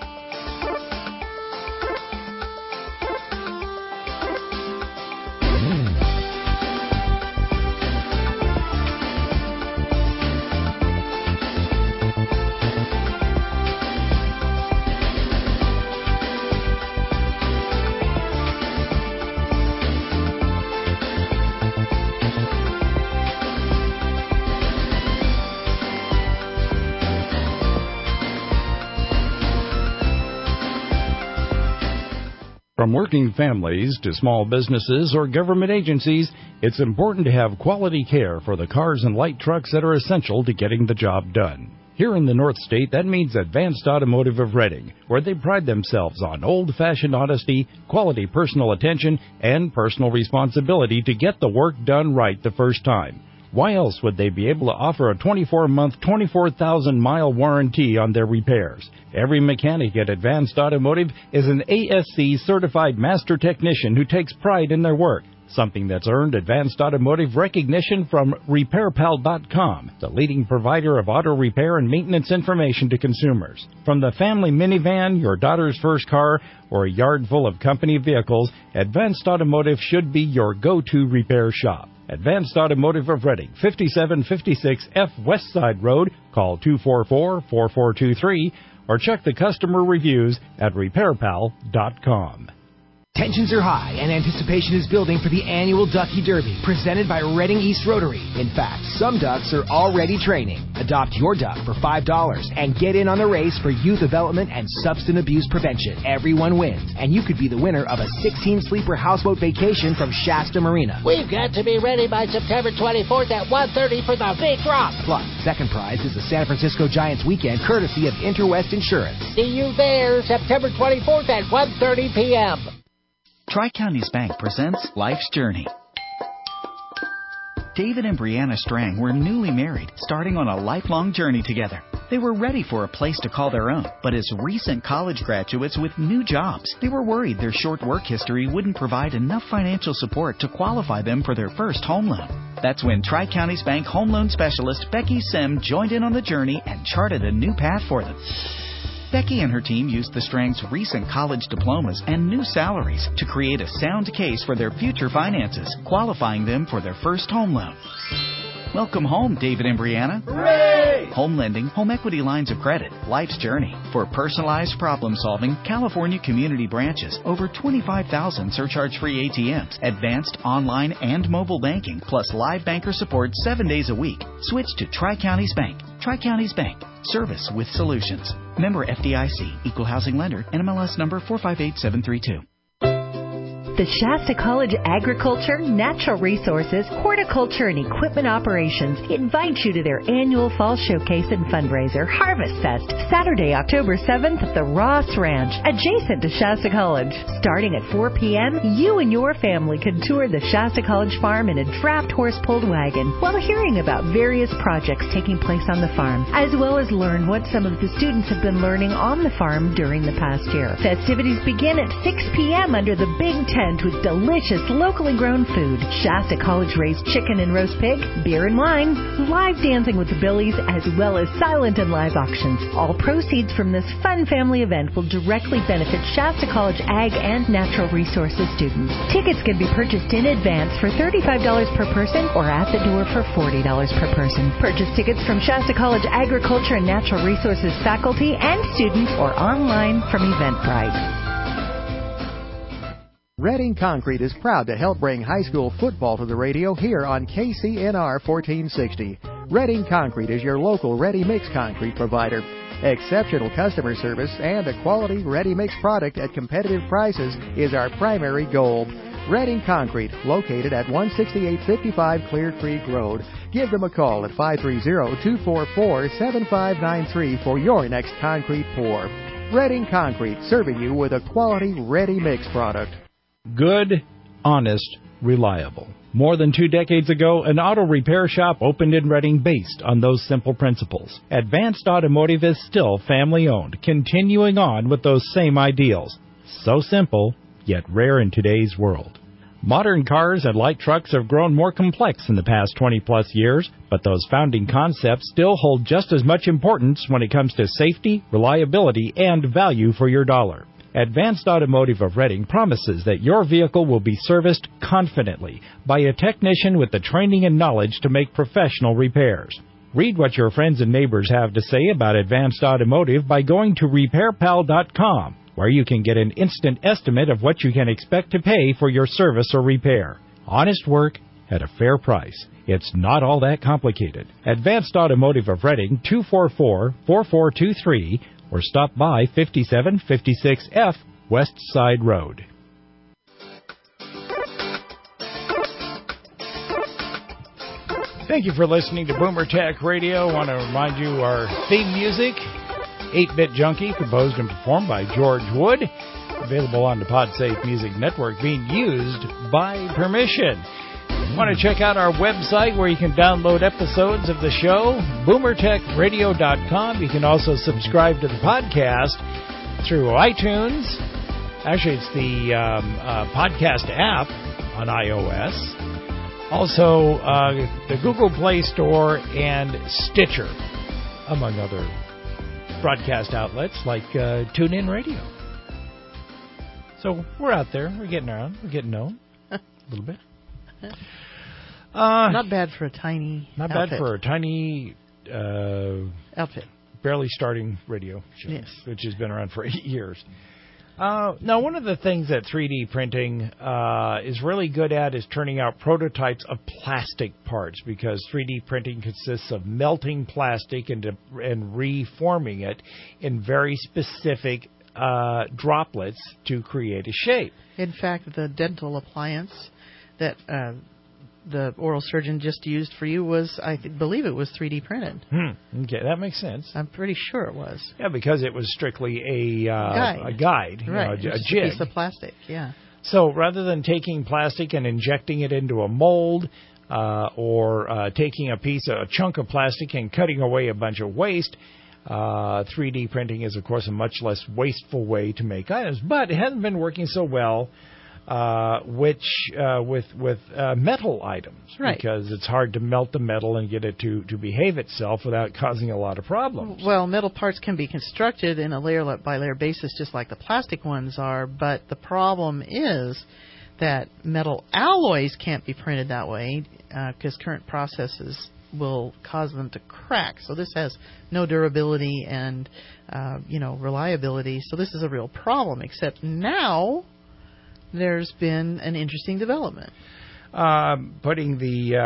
From working families to small businesses or government agencies, it's important to have quality care for the cars and light trucks that are essential to getting the job done. Here in the North State, that means Advanced Automotive of Reading, where they pride themselves on old-fashioned honesty, quality personal attention, and personal responsibility to get the work done right the first time. Why else would they be able to offer a 24-month, 24,000-mile warranty on their repairs? Every mechanic at Advanced Automotive is an ASC-certified master technician who takes pride in their work, something that's earned Advanced Automotive recognition from RepairPal.com, the leading provider of auto repair and maintenance information to consumers. From the family minivan, your daughter's first car, or a yard full of company vehicles, Advanced Automotive should be your go-to repair shop. Advanced Automotive of Reading, 5756 F West Side Road. Call 244-4423 or check the customer reviews at RepairPal.com. Tensions are high and anticipation is building for the annual Ducky Derby presented by Reading East Rotary. In fact, some ducks are already training. Adopt your duck for $5 and get in on the race for youth development and substance abuse prevention. Everyone wins, and you could be the winner of a 16-sleeper houseboat vacation from Shasta Marina. We've got to be ready by September 24th at 1:30 for the big drop. Plus, second prize is the San Francisco Giants weekend courtesy of Interwest Insurance. See you there September 24th at 1:30 p.m. Tri-Counties Bank presents Life's Journey. David and Brianna Strang were newly married, starting on a lifelong journey together. They were ready for a place to call their own, but as recent college graduates with new jobs, they were worried their short work history wouldn't provide enough financial support to qualify them for their first home loan. That's when Tri-Counties Bank home loan specialist Becky Sim joined in on the journey and charted a new path for them. Becky and her team used the Strangs' recent college diplomas and new salaries to create a sound case for their future finances, qualifying them for their first home loan. Welcome home, David and Brianna. Hooray! Home lending, home equity lines of credit, life's journey. For personalized problem solving, California community branches, over 25,000 surcharge-free ATMs, advanced online and mobile banking, plus live banker support 7 days a week. Switch to Tri-Counties Bank. Tri-Counties Bank. Service with solutions. Member FDIC. Equal housing lender. NMLS number 458732. The Shasta College Agriculture, Natural Resources, Horticulture, and Equipment Operations invite you to their annual fall showcase and fundraiser, Harvest Fest, Saturday, October 7th at the Ross Ranch, adjacent to Shasta College. Starting at 4 p.m., you and your family can tour the Shasta College farm in a draft horse-pulled wagon while hearing about various projects taking place on the farm, as well as learn what some of the students have been learning on the farm during the past year. Festivities begin at 6 p.m. under the Big Tent weekend with delicious locally grown food, Shasta College-raised chicken and roast pig, beer and wine, live dancing with the Billies, as well as silent and live auctions. All proceeds from this fun family event will directly benefit Shasta College Ag and Natural Resources students. Tickets can be purchased in advance for $35 per person or at the door for $40 per person. Purchase tickets from Shasta College Agriculture and Natural Resources faculty and students or online from Eventbrite. Reading Concrete is proud to help bring high school football to the radio here on KCNR 1460. Reading Concrete is your local ready-mix concrete provider. Exceptional customer service and a quality ready-mix product at competitive prices is our primary goal. Reading Concrete, located at 16855 Clear Creek Road. Give them a call at 530-244-7593 for your next concrete pour. Reading Concrete, serving you with a quality ready-mix product. Good, honest, reliable. More than 2 decades ago, an auto repair shop opened in Reading based on those simple principles. Advanced Automotive is still family-owned, continuing on with those same ideals. So simple, yet rare in today's world. Modern cars and light trucks have grown more complex in the past 20-plus years, but those founding concepts still hold just as much importance when it comes to safety, reliability, and value for your dollar. Advanced Automotive of Reading promises that your vehicle will be serviced confidently by a technician with the training and knowledge to make professional repairs. Read what your friends and neighbors have to say about Advanced Automotive by going to RepairPal.com, where you can get an instant estimate of what you can expect to pay for your service or repair. Honest work at a fair price. It's not all that complicated. Advanced Automotive of Reading, 244-4423, or stop by 5756F West Side Road. Thank you for listening to Boomer Tech Radio. I want to remind you our theme music, 8-Bit Junkie, composed and performed by George Wood, available on the PodSafe Music Network, being used by permission. You want to check out our website where you can download episodes of the show, boomertechradio.com. You can also subscribe to the podcast through iTunes. Actually, it's the podcast app on iOS. Also, the Google Play Store and Stitcher, among other broadcast outlets like TuneIn Radio. So we're out there. We're getting around. We're getting known a little bit. Not bad for a tiny outfit. Bad for a tiny outfit. Barely starting radio show, yes, which has been around for 8 years. Now, one of the things that 3D printing is really good at is turning out prototypes of plastic parts, because 3D printing consists of melting plastic and reforming it in very specific droplets to create a shape. In fact, the dental appliance that the oral surgeon just used for you was, I believe it was 3D printed. Okay, that makes sense. I'm pretty sure it was. Yeah, because it was strictly a guide, right? A jig. A piece of plastic, yeah. So rather than taking plastic and injecting it into a mold, or taking a chunk of plastic and cutting away a bunch of waste, 3D printing is, of course, a much less wasteful way to make items. But it hasn't been working so well with metal items, right? Because it's hard to melt the metal and get it to behave itself without causing a lot of problems. Well, metal parts can be constructed in a layer by layer basis, just like the plastic ones are. But the problem is that metal alloys can't be printed that way because current processes will cause them to crack. So this has no durability and reliability. So this is a real problem. Except now there's been an interesting development. By putting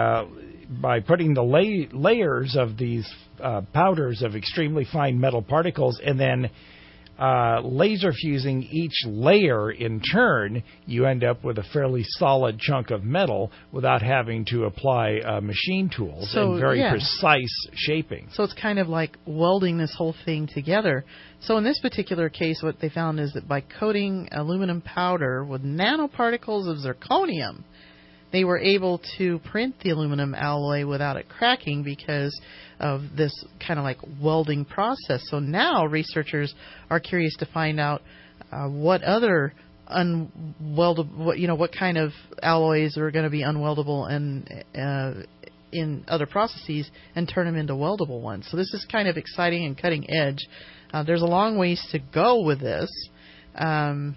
the layers of these powders of extremely fine metal particles and then laser fusing each layer in turn, you end up with a fairly solid chunk of metal without having to apply machine tools and very precise shaping. So it's kind of like welding this whole thing together. So in this particular case, what they found is that by coating aluminum powder with nanoparticles of zirconium, they were able to print the aluminum alloy without it cracking because of this kind of like welding process. So now researchers are curious to find out what other unweldable, what kind of alloys are going to be unweldable and in other processes, and turn them into weldable ones. So this is kind of exciting and cutting edge. There's a long ways to go with this, and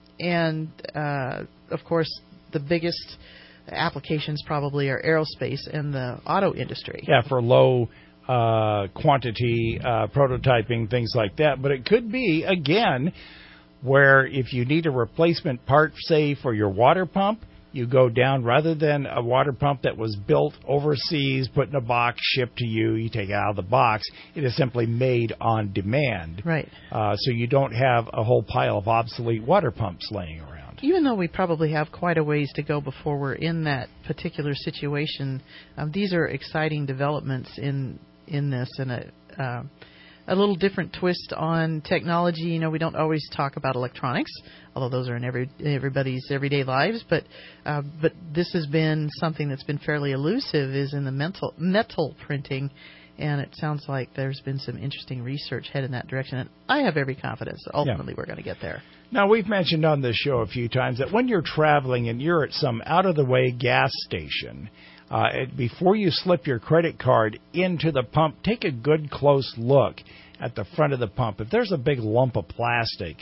of course the biggest applications probably are aerospace and the auto industry. Yeah, for low quantity prototyping, things like that. But it could be, again, where if you need a replacement part, say, for your water pump, you go down, rather than a water pump that was built overseas, put in a box, shipped to you, you take it out of the box, it is simply made on demand. Right. So you don't have a whole pile of obsolete water pumps laying around. Even though we probably have quite a ways to go before we're in that particular situation, these are exciting developments in this, and a little different twist on technology. We don't always talk about electronics, although those are in everybody's everyday lives. But this has been something that's been fairly elusive, is in the metal printing, and it sounds like there's been some interesting research headed in that direction. And I have every confidence that ultimately we're going to get there. Now, we've mentioned on this show a few times that when you're traveling and you're at some out-of-the-way gas station, before you slip your credit card into the pump, take a good close look at the front of the pump. If there's a big lump of plastic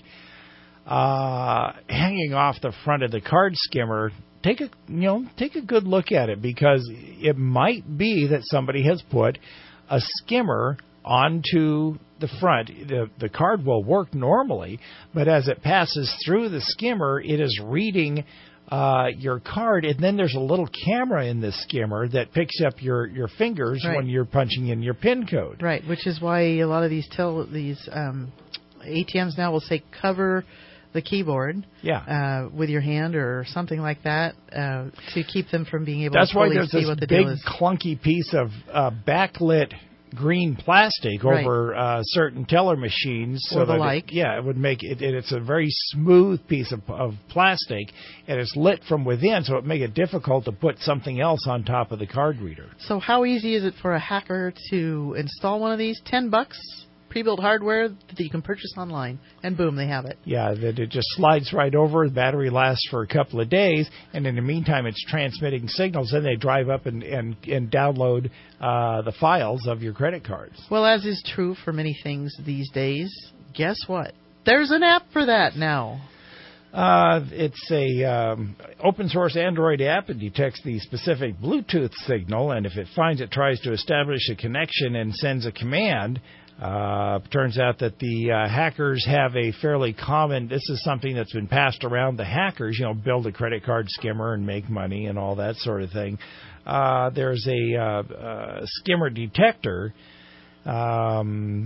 hanging off the front of the card skimmer, take a good look at it, because it might be that somebody has put a skimmer onto the front. The card will work normally, but as it passes through the skimmer, it is reading your card, and then there's a little camera in the skimmer that picks up your fingers when you're punching in your PIN code. Right, which is why a lot of these ATMs now will say cover the keyboard with your hand or something like that to keep them from being able to fully see what the deal is. That's why there's this big clunky piece of backlit green plastic over certain teller machines, so that it would make it. It's a very smooth piece of plastic, and it's lit from within, so it make it difficult to put something else on top of the card reader. So how easy is it for a hacker to install one of these? $10, pre-built hardware that you can purchase online, and boom, they have it. Yeah, that it just slides right over. The battery lasts for a couple of days, and in the meantime, it's transmitting signals. Then they drive up and download the files of your credit cards. Well, as is true for many things these days, guess what? There's an app for that now. It's a open source Android app. It detects the specific Bluetooth signal, and if it finds it tries to establish a connection and sends a command. Turns out that the hackers have a fairly common, this is something that's been passed around the hackers, build a credit card skimmer and make money and all that sort of thing. There's a skimmer detector. Let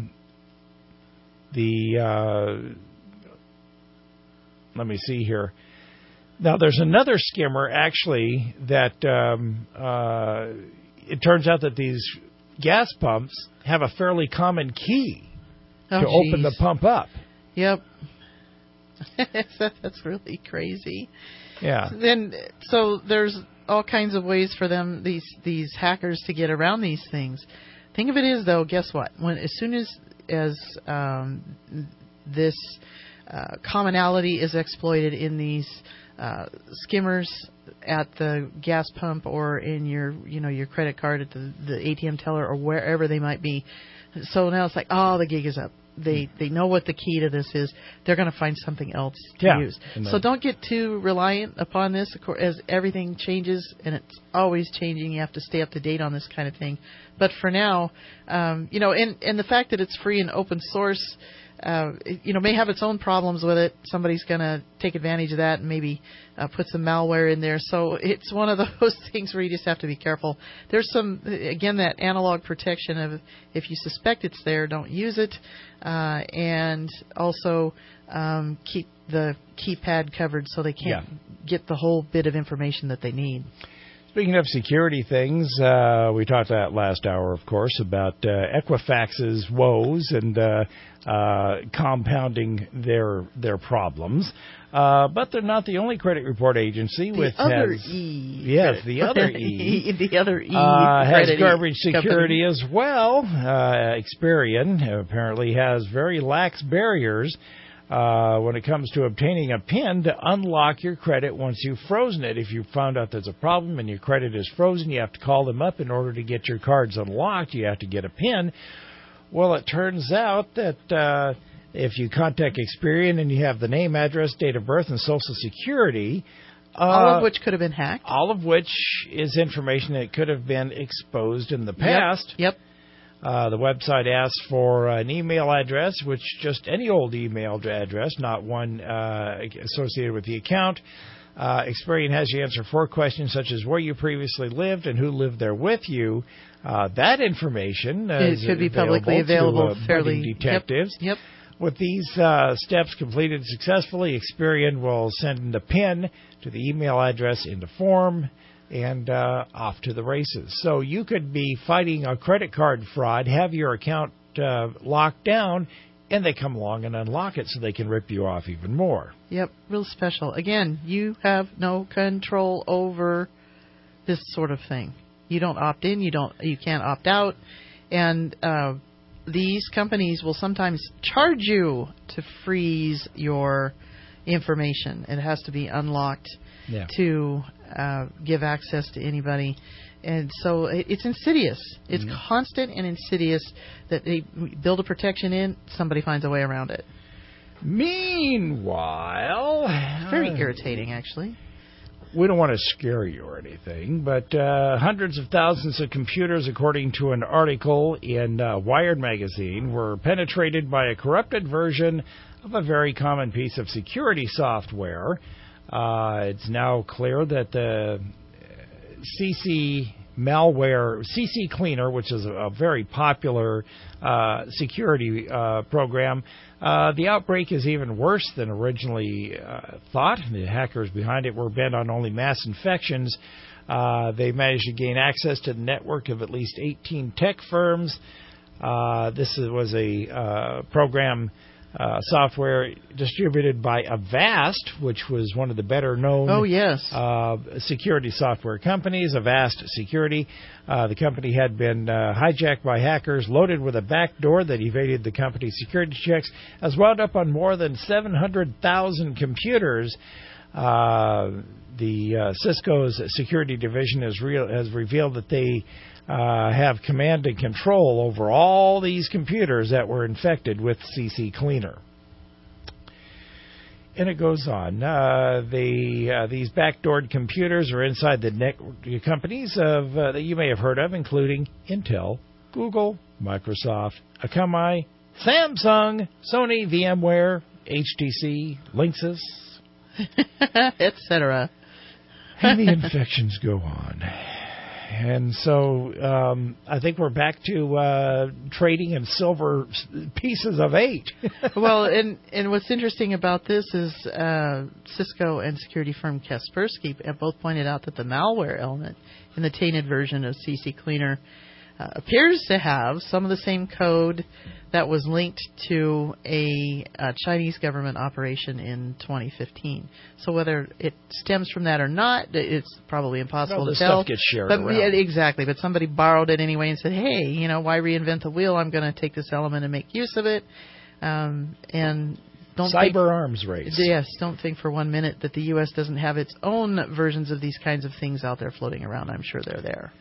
me see here. Now, there's another skimmer, actually, that it turns out that these gas pumps have a fairly common key to open the pump up. Yep. That's really crazy. Yeah. So there's all kinds of ways for them, these hackers, to get around these things. Thing of it is, though, guess what? As soon as this commonality is exploited in these skimmers at the gas pump or in your credit card at the ATM teller or wherever they might be, so now it's like, the gig is up. They know what the key to this is. They're going to find something else to use. So don't get too reliant upon this. Of course, as everything changes, and it's always changing, you have to stay up to date on this kind of thing. But for now, and the fact that it's free and open source, may have its own problems with it. Somebody's going to take advantage of that and maybe put some malware in there. So it's one of those things where you just have to be careful. There's that analog protection of if you suspect it's there, don't use it. And also keep the keypad covered so they can't get the whole bit of information that they need. Speaking of security things, we talked that last hour, of course, about Equifax's woes and compounding their problems. But they're not the only credit report agency. The other E. Yes, the other E. The other E. Has garbage security as well. Experian apparently has very lax barriers when it comes to obtaining a PIN to unlock your credit once you've frozen it. If you found out there's a problem and your credit is frozen, you have to call them up in order to get your cards unlocked. You have to get a PIN. Well, it turns out that if you contact Experian and you have the name, address, date of birth, and Social Security, all of which could have been hacked. All of which is information that could have been exposed in the past. Yep. The website asks for an email address, which just any old email address, not one associated with the account. Experian has you answer 4 questions, such as where you previously lived and who lived there with you. That information could be publicly available to, fairly detectives. Yep. With these steps completed successfully, Experian will send the PIN to the email address in the form and off to the races. So you could be fighting a credit card fraud, have your account locked down, and they come along and unlock it so they can rip you off even more. Yep, real special. Again, you have no control over this sort of thing. You don't opt in, you can't opt out, and these companies will sometimes charge you to freeze your information. It has to be unlocked to give access to anybody. And so it's insidious. It's constant and insidious that they build a protection in, somebody finds a way around it. Meanwhile... It's very irritating, actually. We don't want to scare you or anything, but hundreds of thousands of computers, according to an article in Wired magazine, were penetrated by a corrupted version of a very common piece of security software. It's now clear that the CC Cleaner, which is a very popular security program, the outbreak is even worse than originally thought. The hackers behind it were bent on only mass infections. They managed to gain access to the network of at least 18 tech firms. This was a program software distributed by Avast, which was one of the better-known security software companies, Avast Security. The company had been hijacked by hackers, loaded with a backdoor that evaded the company's security checks, has wound up on more than 700,000 computers. The Cisco's security division has revealed that they have command and control over all these computers that were infected with CC Cleaner. And it goes on. These backdoored computers are inside the network companies that you may have heard of, including Intel, Google, Microsoft, Akamai, Samsung, Sony, VMware, HTC, Linksys, etc. And the infections go on. And so I think we're back to trading in silver pieces of 8. Well, and what's interesting about this is Cisco and security firm Kaspersky have both pointed out that the malware element in the tainted version of CC Cleaner appears to have some of the same code that was linked to a Chinese government operation in 2015. So whether it stems from that or not, it's probably impossible to tell. Stuff gets shared but around. Yeah, exactly. But somebody borrowed it anyway and said, hey, why reinvent the wheel? I'm going to take this element and make use of it. And don't arms race. Yes, don't think for 1 minute that the U.S. doesn't have its own versions of these kinds of things out there floating around. I'm sure they're there.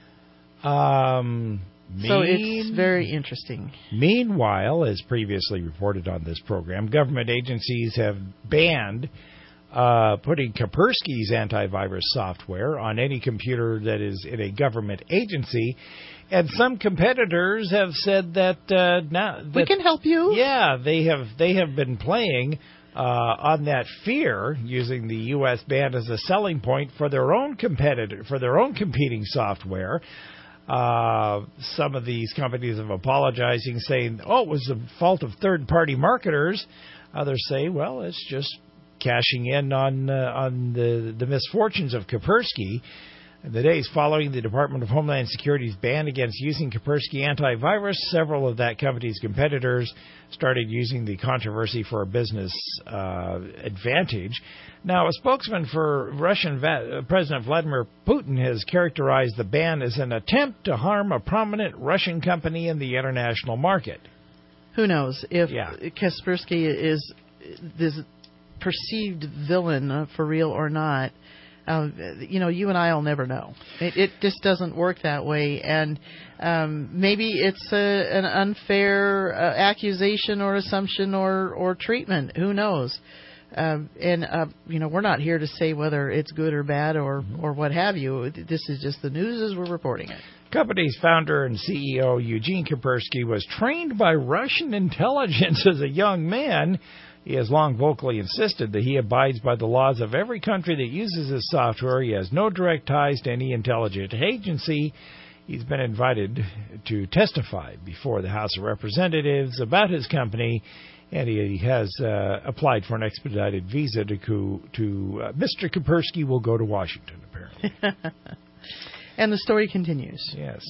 So it's very interesting. Meanwhile, as previously reported on this program, government agencies have banned putting Kaspersky's antivirus software on any computer that is in a government agency. And some competitors have said that we can help you. Yeah, they have been playing on that fear, using the U.S. ban as a selling point for their own competing software. Some of these companies have apologizing, saying, it was the fault of third-party marketers. Others say, well, it's just cashing in on the misfortunes of Kaspersky. In the days following the Department of Homeland Security's ban against using Kaspersky antivirus, several of that company's competitors started using the controversy for a business advantage. Now, a spokesman for Russian President Vladimir Putin has characterized the ban as an attempt to harm a prominent Russian company in the international market. Who knows if Kaspersky is this perceived villain, for real or not, you and I will never know. It just doesn't work that way. And maybe it's an unfair accusation or assumption or treatment. Who knows? We're not here to say whether it's good or bad or what have you. This is just the news as we're reporting it. Company's founder and CEO Eugene Kaspersky was trained by Russian intelligence as a young man. He has long vocally insisted that he abides by the laws of every country that uses his software. He has no direct ties to any intelligence agency. He's been invited to testify before the House of Representatives about his company, and he has applied for an expedited visa to Mr. Kaspersky will go to Washington, apparently. And the story continues. Yes.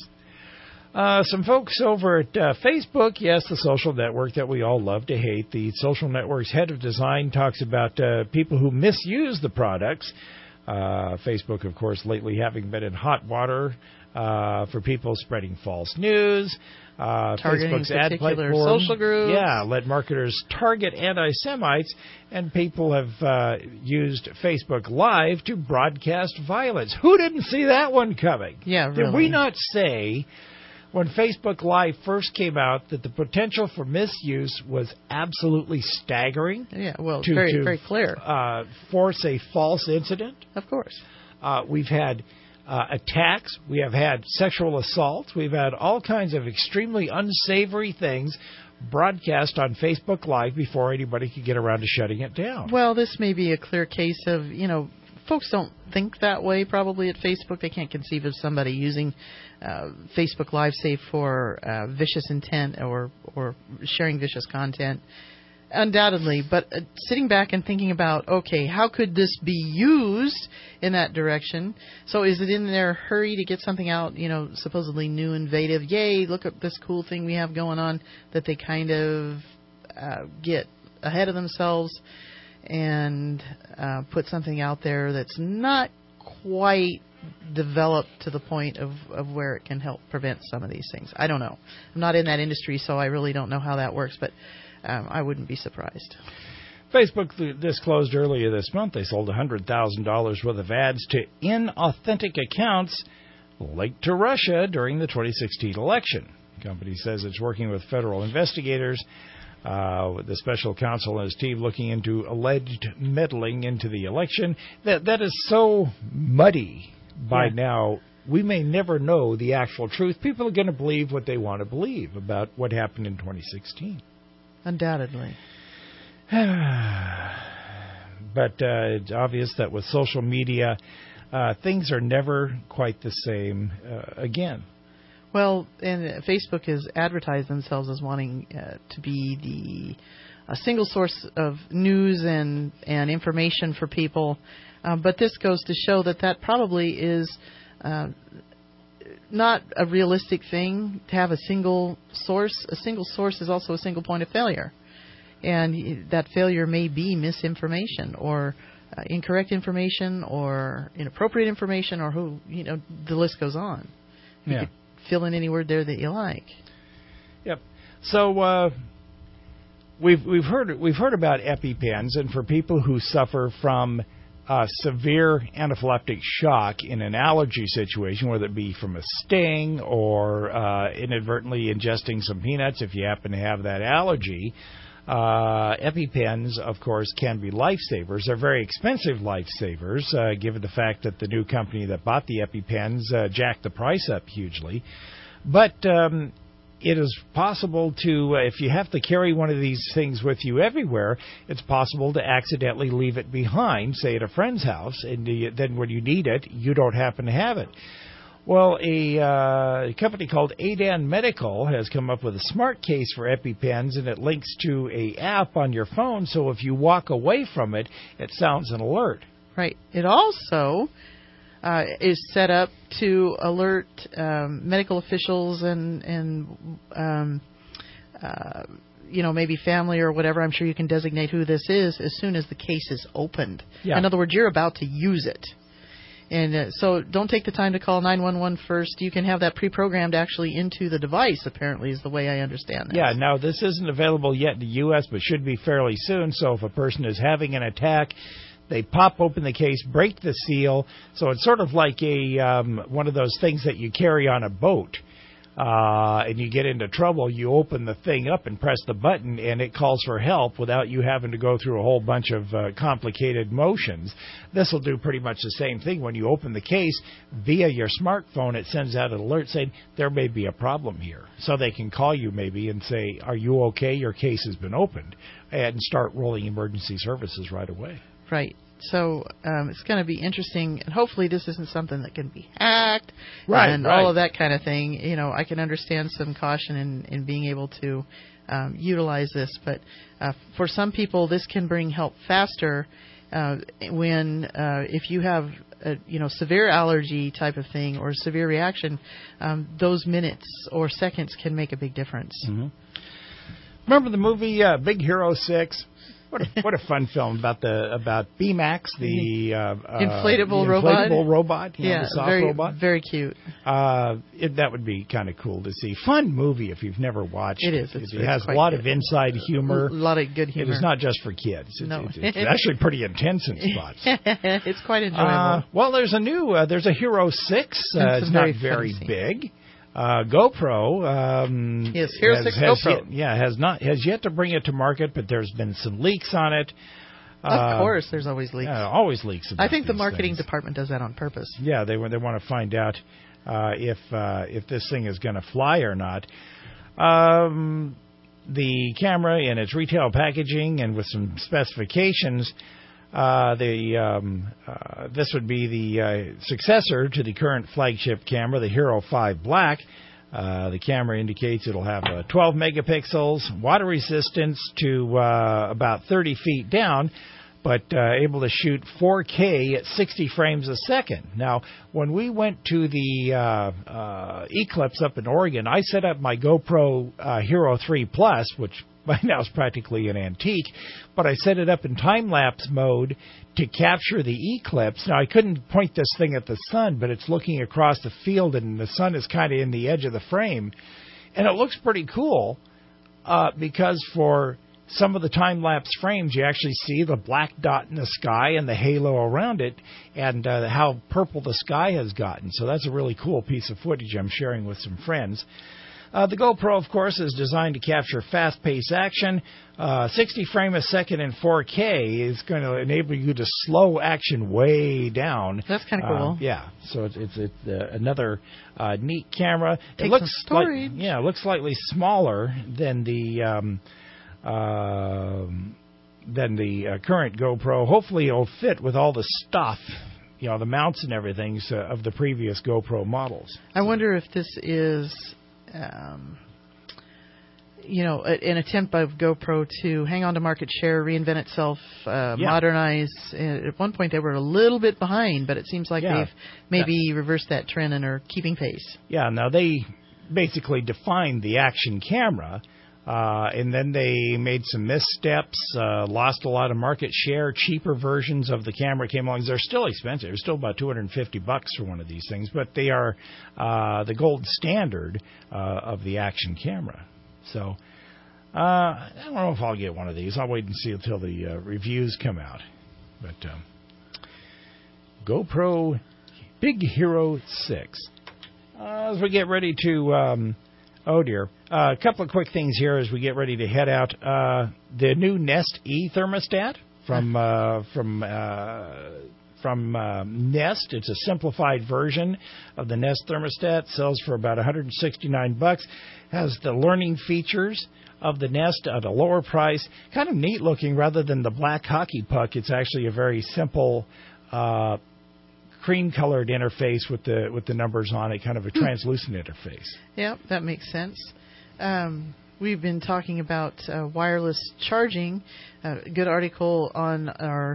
Some folks over at Facebook, yes, the social network that we all love to hate. The social network's head of design talks about people who misuse the products. Facebook, of course, lately having been in hot water for people spreading false news. Targeting Facebook's ad platform, social groups. Yeah, let marketers target anti-Semites, and people have used Facebook Live to broadcast violence. Who didn't see that one coming? Yeah, really. Did we not say, when Facebook Live first came out, that the potential for misuse was absolutely staggering? Yeah, well, very clear. Force a false incident? Of course. We've had attacks. We have had sexual assaults. We've had all kinds of extremely unsavory things broadcast on Facebook Live before anybody could get around to shutting it down. Well, this may be a clear case of, folks don't think that way probably at Facebook. They can't conceive of somebody using Facebook Live, say, for vicious intent or sharing vicious content. Undoubtedly. But sitting back and thinking about, okay, how could this be used in that direction? So is it in their hurry to get something out, supposedly new, innovative? Yay, look at this cool thing we have going on, that they kind of get ahead of themselves and put something out there that's not quite developed to the point of where it can help prevent some of these things. I don't know. I'm not in that industry, so I really don't know how that works, but I wouldn't be surprised. Facebook disclosed earlier this month they sold $100,000 worth of ads to inauthentic accounts linked to Russia during the 2016 election. The company says it's working with federal investigators, with the special counsel and his team looking into alleged meddling into the election. That is so muddy by now. We may never know the actual truth. People are going to believe what they want to believe about what happened in 2016. Undoubtedly. But it's obvious that with social media, things are never quite the same again. Well, and Facebook has advertised themselves as wanting to be a single source of news and information for people. But this goes to show that probably is not a realistic thing to have a single source. A single source is also a single point of failure. And that failure may be misinformation or incorrect information or inappropriate information or the list goes on. You could fill in any word there that you like. Yep. So we've heard about EpiPens, and for people who suffer from severe anaphylactic shock in an allergy situation, whether it be from a sting or inadvertently ingesting some peanuts if you happen to have that allergy, EpiPens, of course, can be lifesavers. They're very expensive lifesavers, given the fact that the new company that bought the EpiPens jacked the price up hugely. But it is possible to, if you have to carry one of these things with you everywhere, it's possible to accidentally leave it behind, say at a friend's house, and then when you need it, you don't happen to have it. Well, a company called Adan Medical has come up with a smart case for EpiPens, and it links to an app on your phone, so if you walk away from it, it sounds an alert. Right. It also is set up to alert medical officials and maybe family or whatever. I'm sure you can designate who this is as soon as the case is opened. Yeah. In other words, you're about to use it. And so don't take the time to call 911 first. You can have that pre-programmed actually into the device, apparently, is the way I understand that. Yeah, now this isn't available yet in the U.S., but should be fairly soon. So if a person is having an attack, they pop open the case, break the seal. So it's sort of like a one of those things that you carry on a boat. And you get into trouble, you open the thing up and press the button, and it calls for help without you having to go through a whole bunch of complicated motions. This will do pretty much the same thing. When you open the case, via your smartphone, it sends out an alert saying there may be a problem here. So they can call you maybe and say, are you okay? Your case has been opened, and start rolling emergency services right away. Right. So it's going to be interesting, and hopefully this isn't something that can be hacked and all of that kind of thing. You know, I can understand some caution in being able to utilize this, but for some people this can bring help faster when if you have a, severe allergy type of thing or severe reaction, those minutes or seconds can make a big difference. Mm-hmm. Remember the movie Big Hero 6? What a fun film about Baymax, the inflatable robot, the soft robot. Very cute. That would be kind of cool to see. Fun movie if you've never watched it. It has a lot of inside humor. A lot of good humor. It is not just for kids. It's actually pretty intense in spots. It's quite enjoyable. Well, there's a Hero 6. It's not very big. GoPro yes, Hero 6 GoPro has yet to bring it to market, but there's been some leaks on it. Of course, there's always leaks. Always leaks. I think the marketing department does that on purpose. Yeah, they want to find out if this thing is going to fly or not. The camera in its retail packaging and with some specifications. This would be the successor to the current flagship camera, the Hero 5 Black. The camera indicates it'll have 12 megapixels, water resistance to about 30 feet down, but able to shoot 4K at 60 frames a second. Now, when we went to the Eclipse up in Oregon, I set up my GoPro Hero 3 Plus, which by now is practically an antique, but I set it up in time-lapse mode to capture the eclipse. Now, I couldn't point this thing at the sun, but it's looking across the field, and the sun is kind of in the edge of the frame. And it looks pretty cool because for some of the time-lapse frames, you actually see the black dot in the sky and the halo around it and how purple the sky has gotten. So that's a really cool piece of footage I'm sharing with some friends. The GoPro, of course, is designed to capture fast-paced action. 60 frames a second in 4K is going to enable you to slow action way down. That's kind of cool. Yeah, so it's another neat camera. It looks storage. It looks slightly smaller than the current GoPro. Hopefully, it'll fit with all the stuff. The mounts and everything of the previous GoPro models. I wonder if this is an attempt by GoPro to hang on to market share, reinvent itself, modernize. At one point, they were a little bit behind, but it seems like they've maybe reversed that trend and are keeping pace. Yeah, now they basically defined the action camera, and then they made some missteps, lost a lot of market share. Cheaper versions of the camera came along. They're still expensive. They're still about $250 for one of these things, but they are the gold standard of the action camera. So I don't know if I'll get one of these. I'll wait and see until the reviews come out. But GoPro Big Hero 6. As we get ready to... oh, dear. A couple of quick things here as we get ready to head out. The new Nest E thermostat from Nest. It's a simplified version of the Nest thermostat. Sells for about $169. Has the learning features of the Nest at a lower price. Kind of neat looking rather than the black hockey puck. It's actually a very simple cream-colored interface with the numbers on it, kind of a translucent interface. Yeah, that makes sense. We've been talking about wireless charging. A good article on our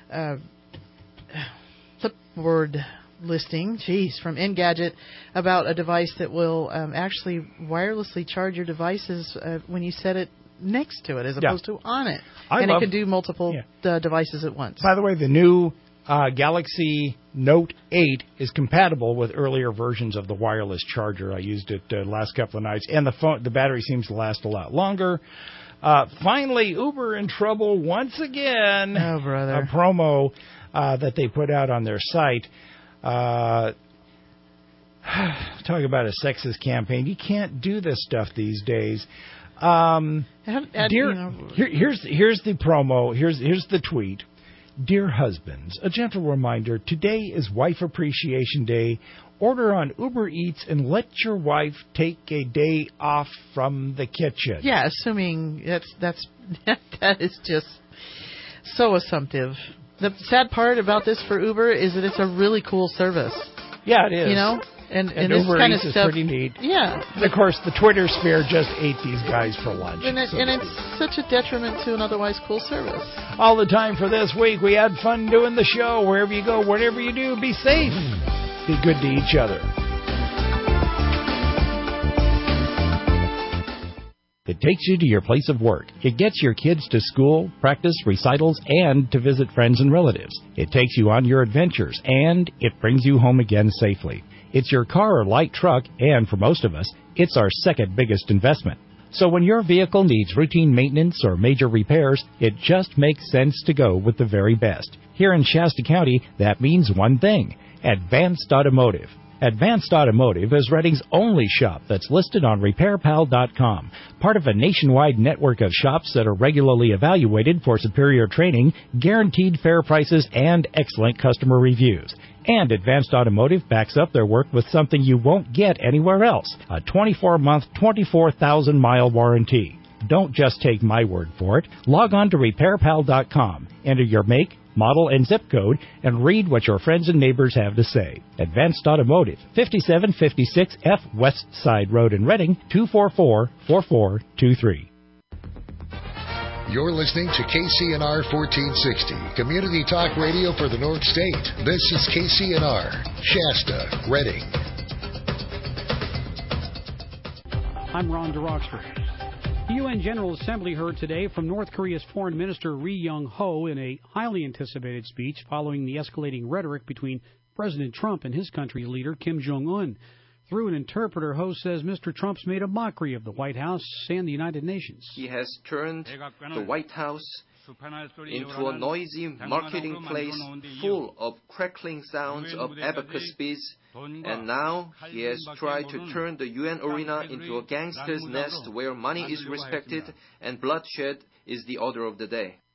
Flipboard listing, from Engadget, about a device that will actually wirelessly charge your devices when you set it next to it as opposed to on it. It can do multiple devices at once. By the way, the new Galaxy Note 8 is compatible with earlier versions of the wireless charger. I used it the last couple of nights, and the battery seems to last a lot longer. Finally, Uber in trouble once again. Oh, brother. A promo that they put out on their site. Talk about a sexist campaign. You can't do this stuff these days. Here's the promo. Here's the tweet. Dear husbands, a gentle reminder, today is Wife Appreciation Day. Order on Uber Eats and let your wife take a day off from the kitchen. Yeah, assuming that is just so assumptive. The sad part about this for Uber is that it's a really cool service. Yeah, it is. You know? And Uber this kind Eats of is stuff, pretty neat. Yeah. Of course, the Twitter sphere just ate these guys for lunch. And it's such a detriment to an otherwise cool service. All the time for this week. We had fun doing the show. Wherever you go, whatever you do, be safe. Be good to each other. It takes you to your place of work. It gets your kids to school, practice, recitals, and to visit friends and relatives. It takes you on your adventures, and it brings you home again safely. It's your car or light truck, and for most of us, it's our second biggest investment. So when your vehicle needs routine maintenance or major repairs, it just makes sense to go with the very best. Here in Shasta County, that means one thing: Advanced Automotive. Advanced Automotive is Redding's only shop that's listed on RepairPal.com, part of a nationwide network of shops that are regularly evaluated for superior training, guaranteed fair prices, and excellent customer reviews. And Advanced Automotive backs up their work with something you won't get anywhere else: a 24-month, 24,000-mile warranty. Don't just take my word for it. Log on to RepairPal.com, enter your make, model, and zip code, and read what your friends and neighbors have to say. Advanced Automotive, 5756 F West Side Road in Redding, 244-4423. You're listening to KCNR 1460, Community Talk Radio for the North State. This is KCNR, Shasta, Redding. I'm Ron DeRoxford. The UN General Assembly heard today from North Korea's Foreign Minister Ri Yong-ho in a highly anticipated speech following the escalating rhetoric between President Trump and his country's leader, Kim Jong-un. Through an interpreter, Ho says Mr. Trump's made a mockery of the White House and the United Nations. He has turned the White House into a noisy marketing place full of crackling sounds of abacus beats, and now he has tried to turn the UN arena into a gangster's nest where money is respected and bloodshed is the order of the day.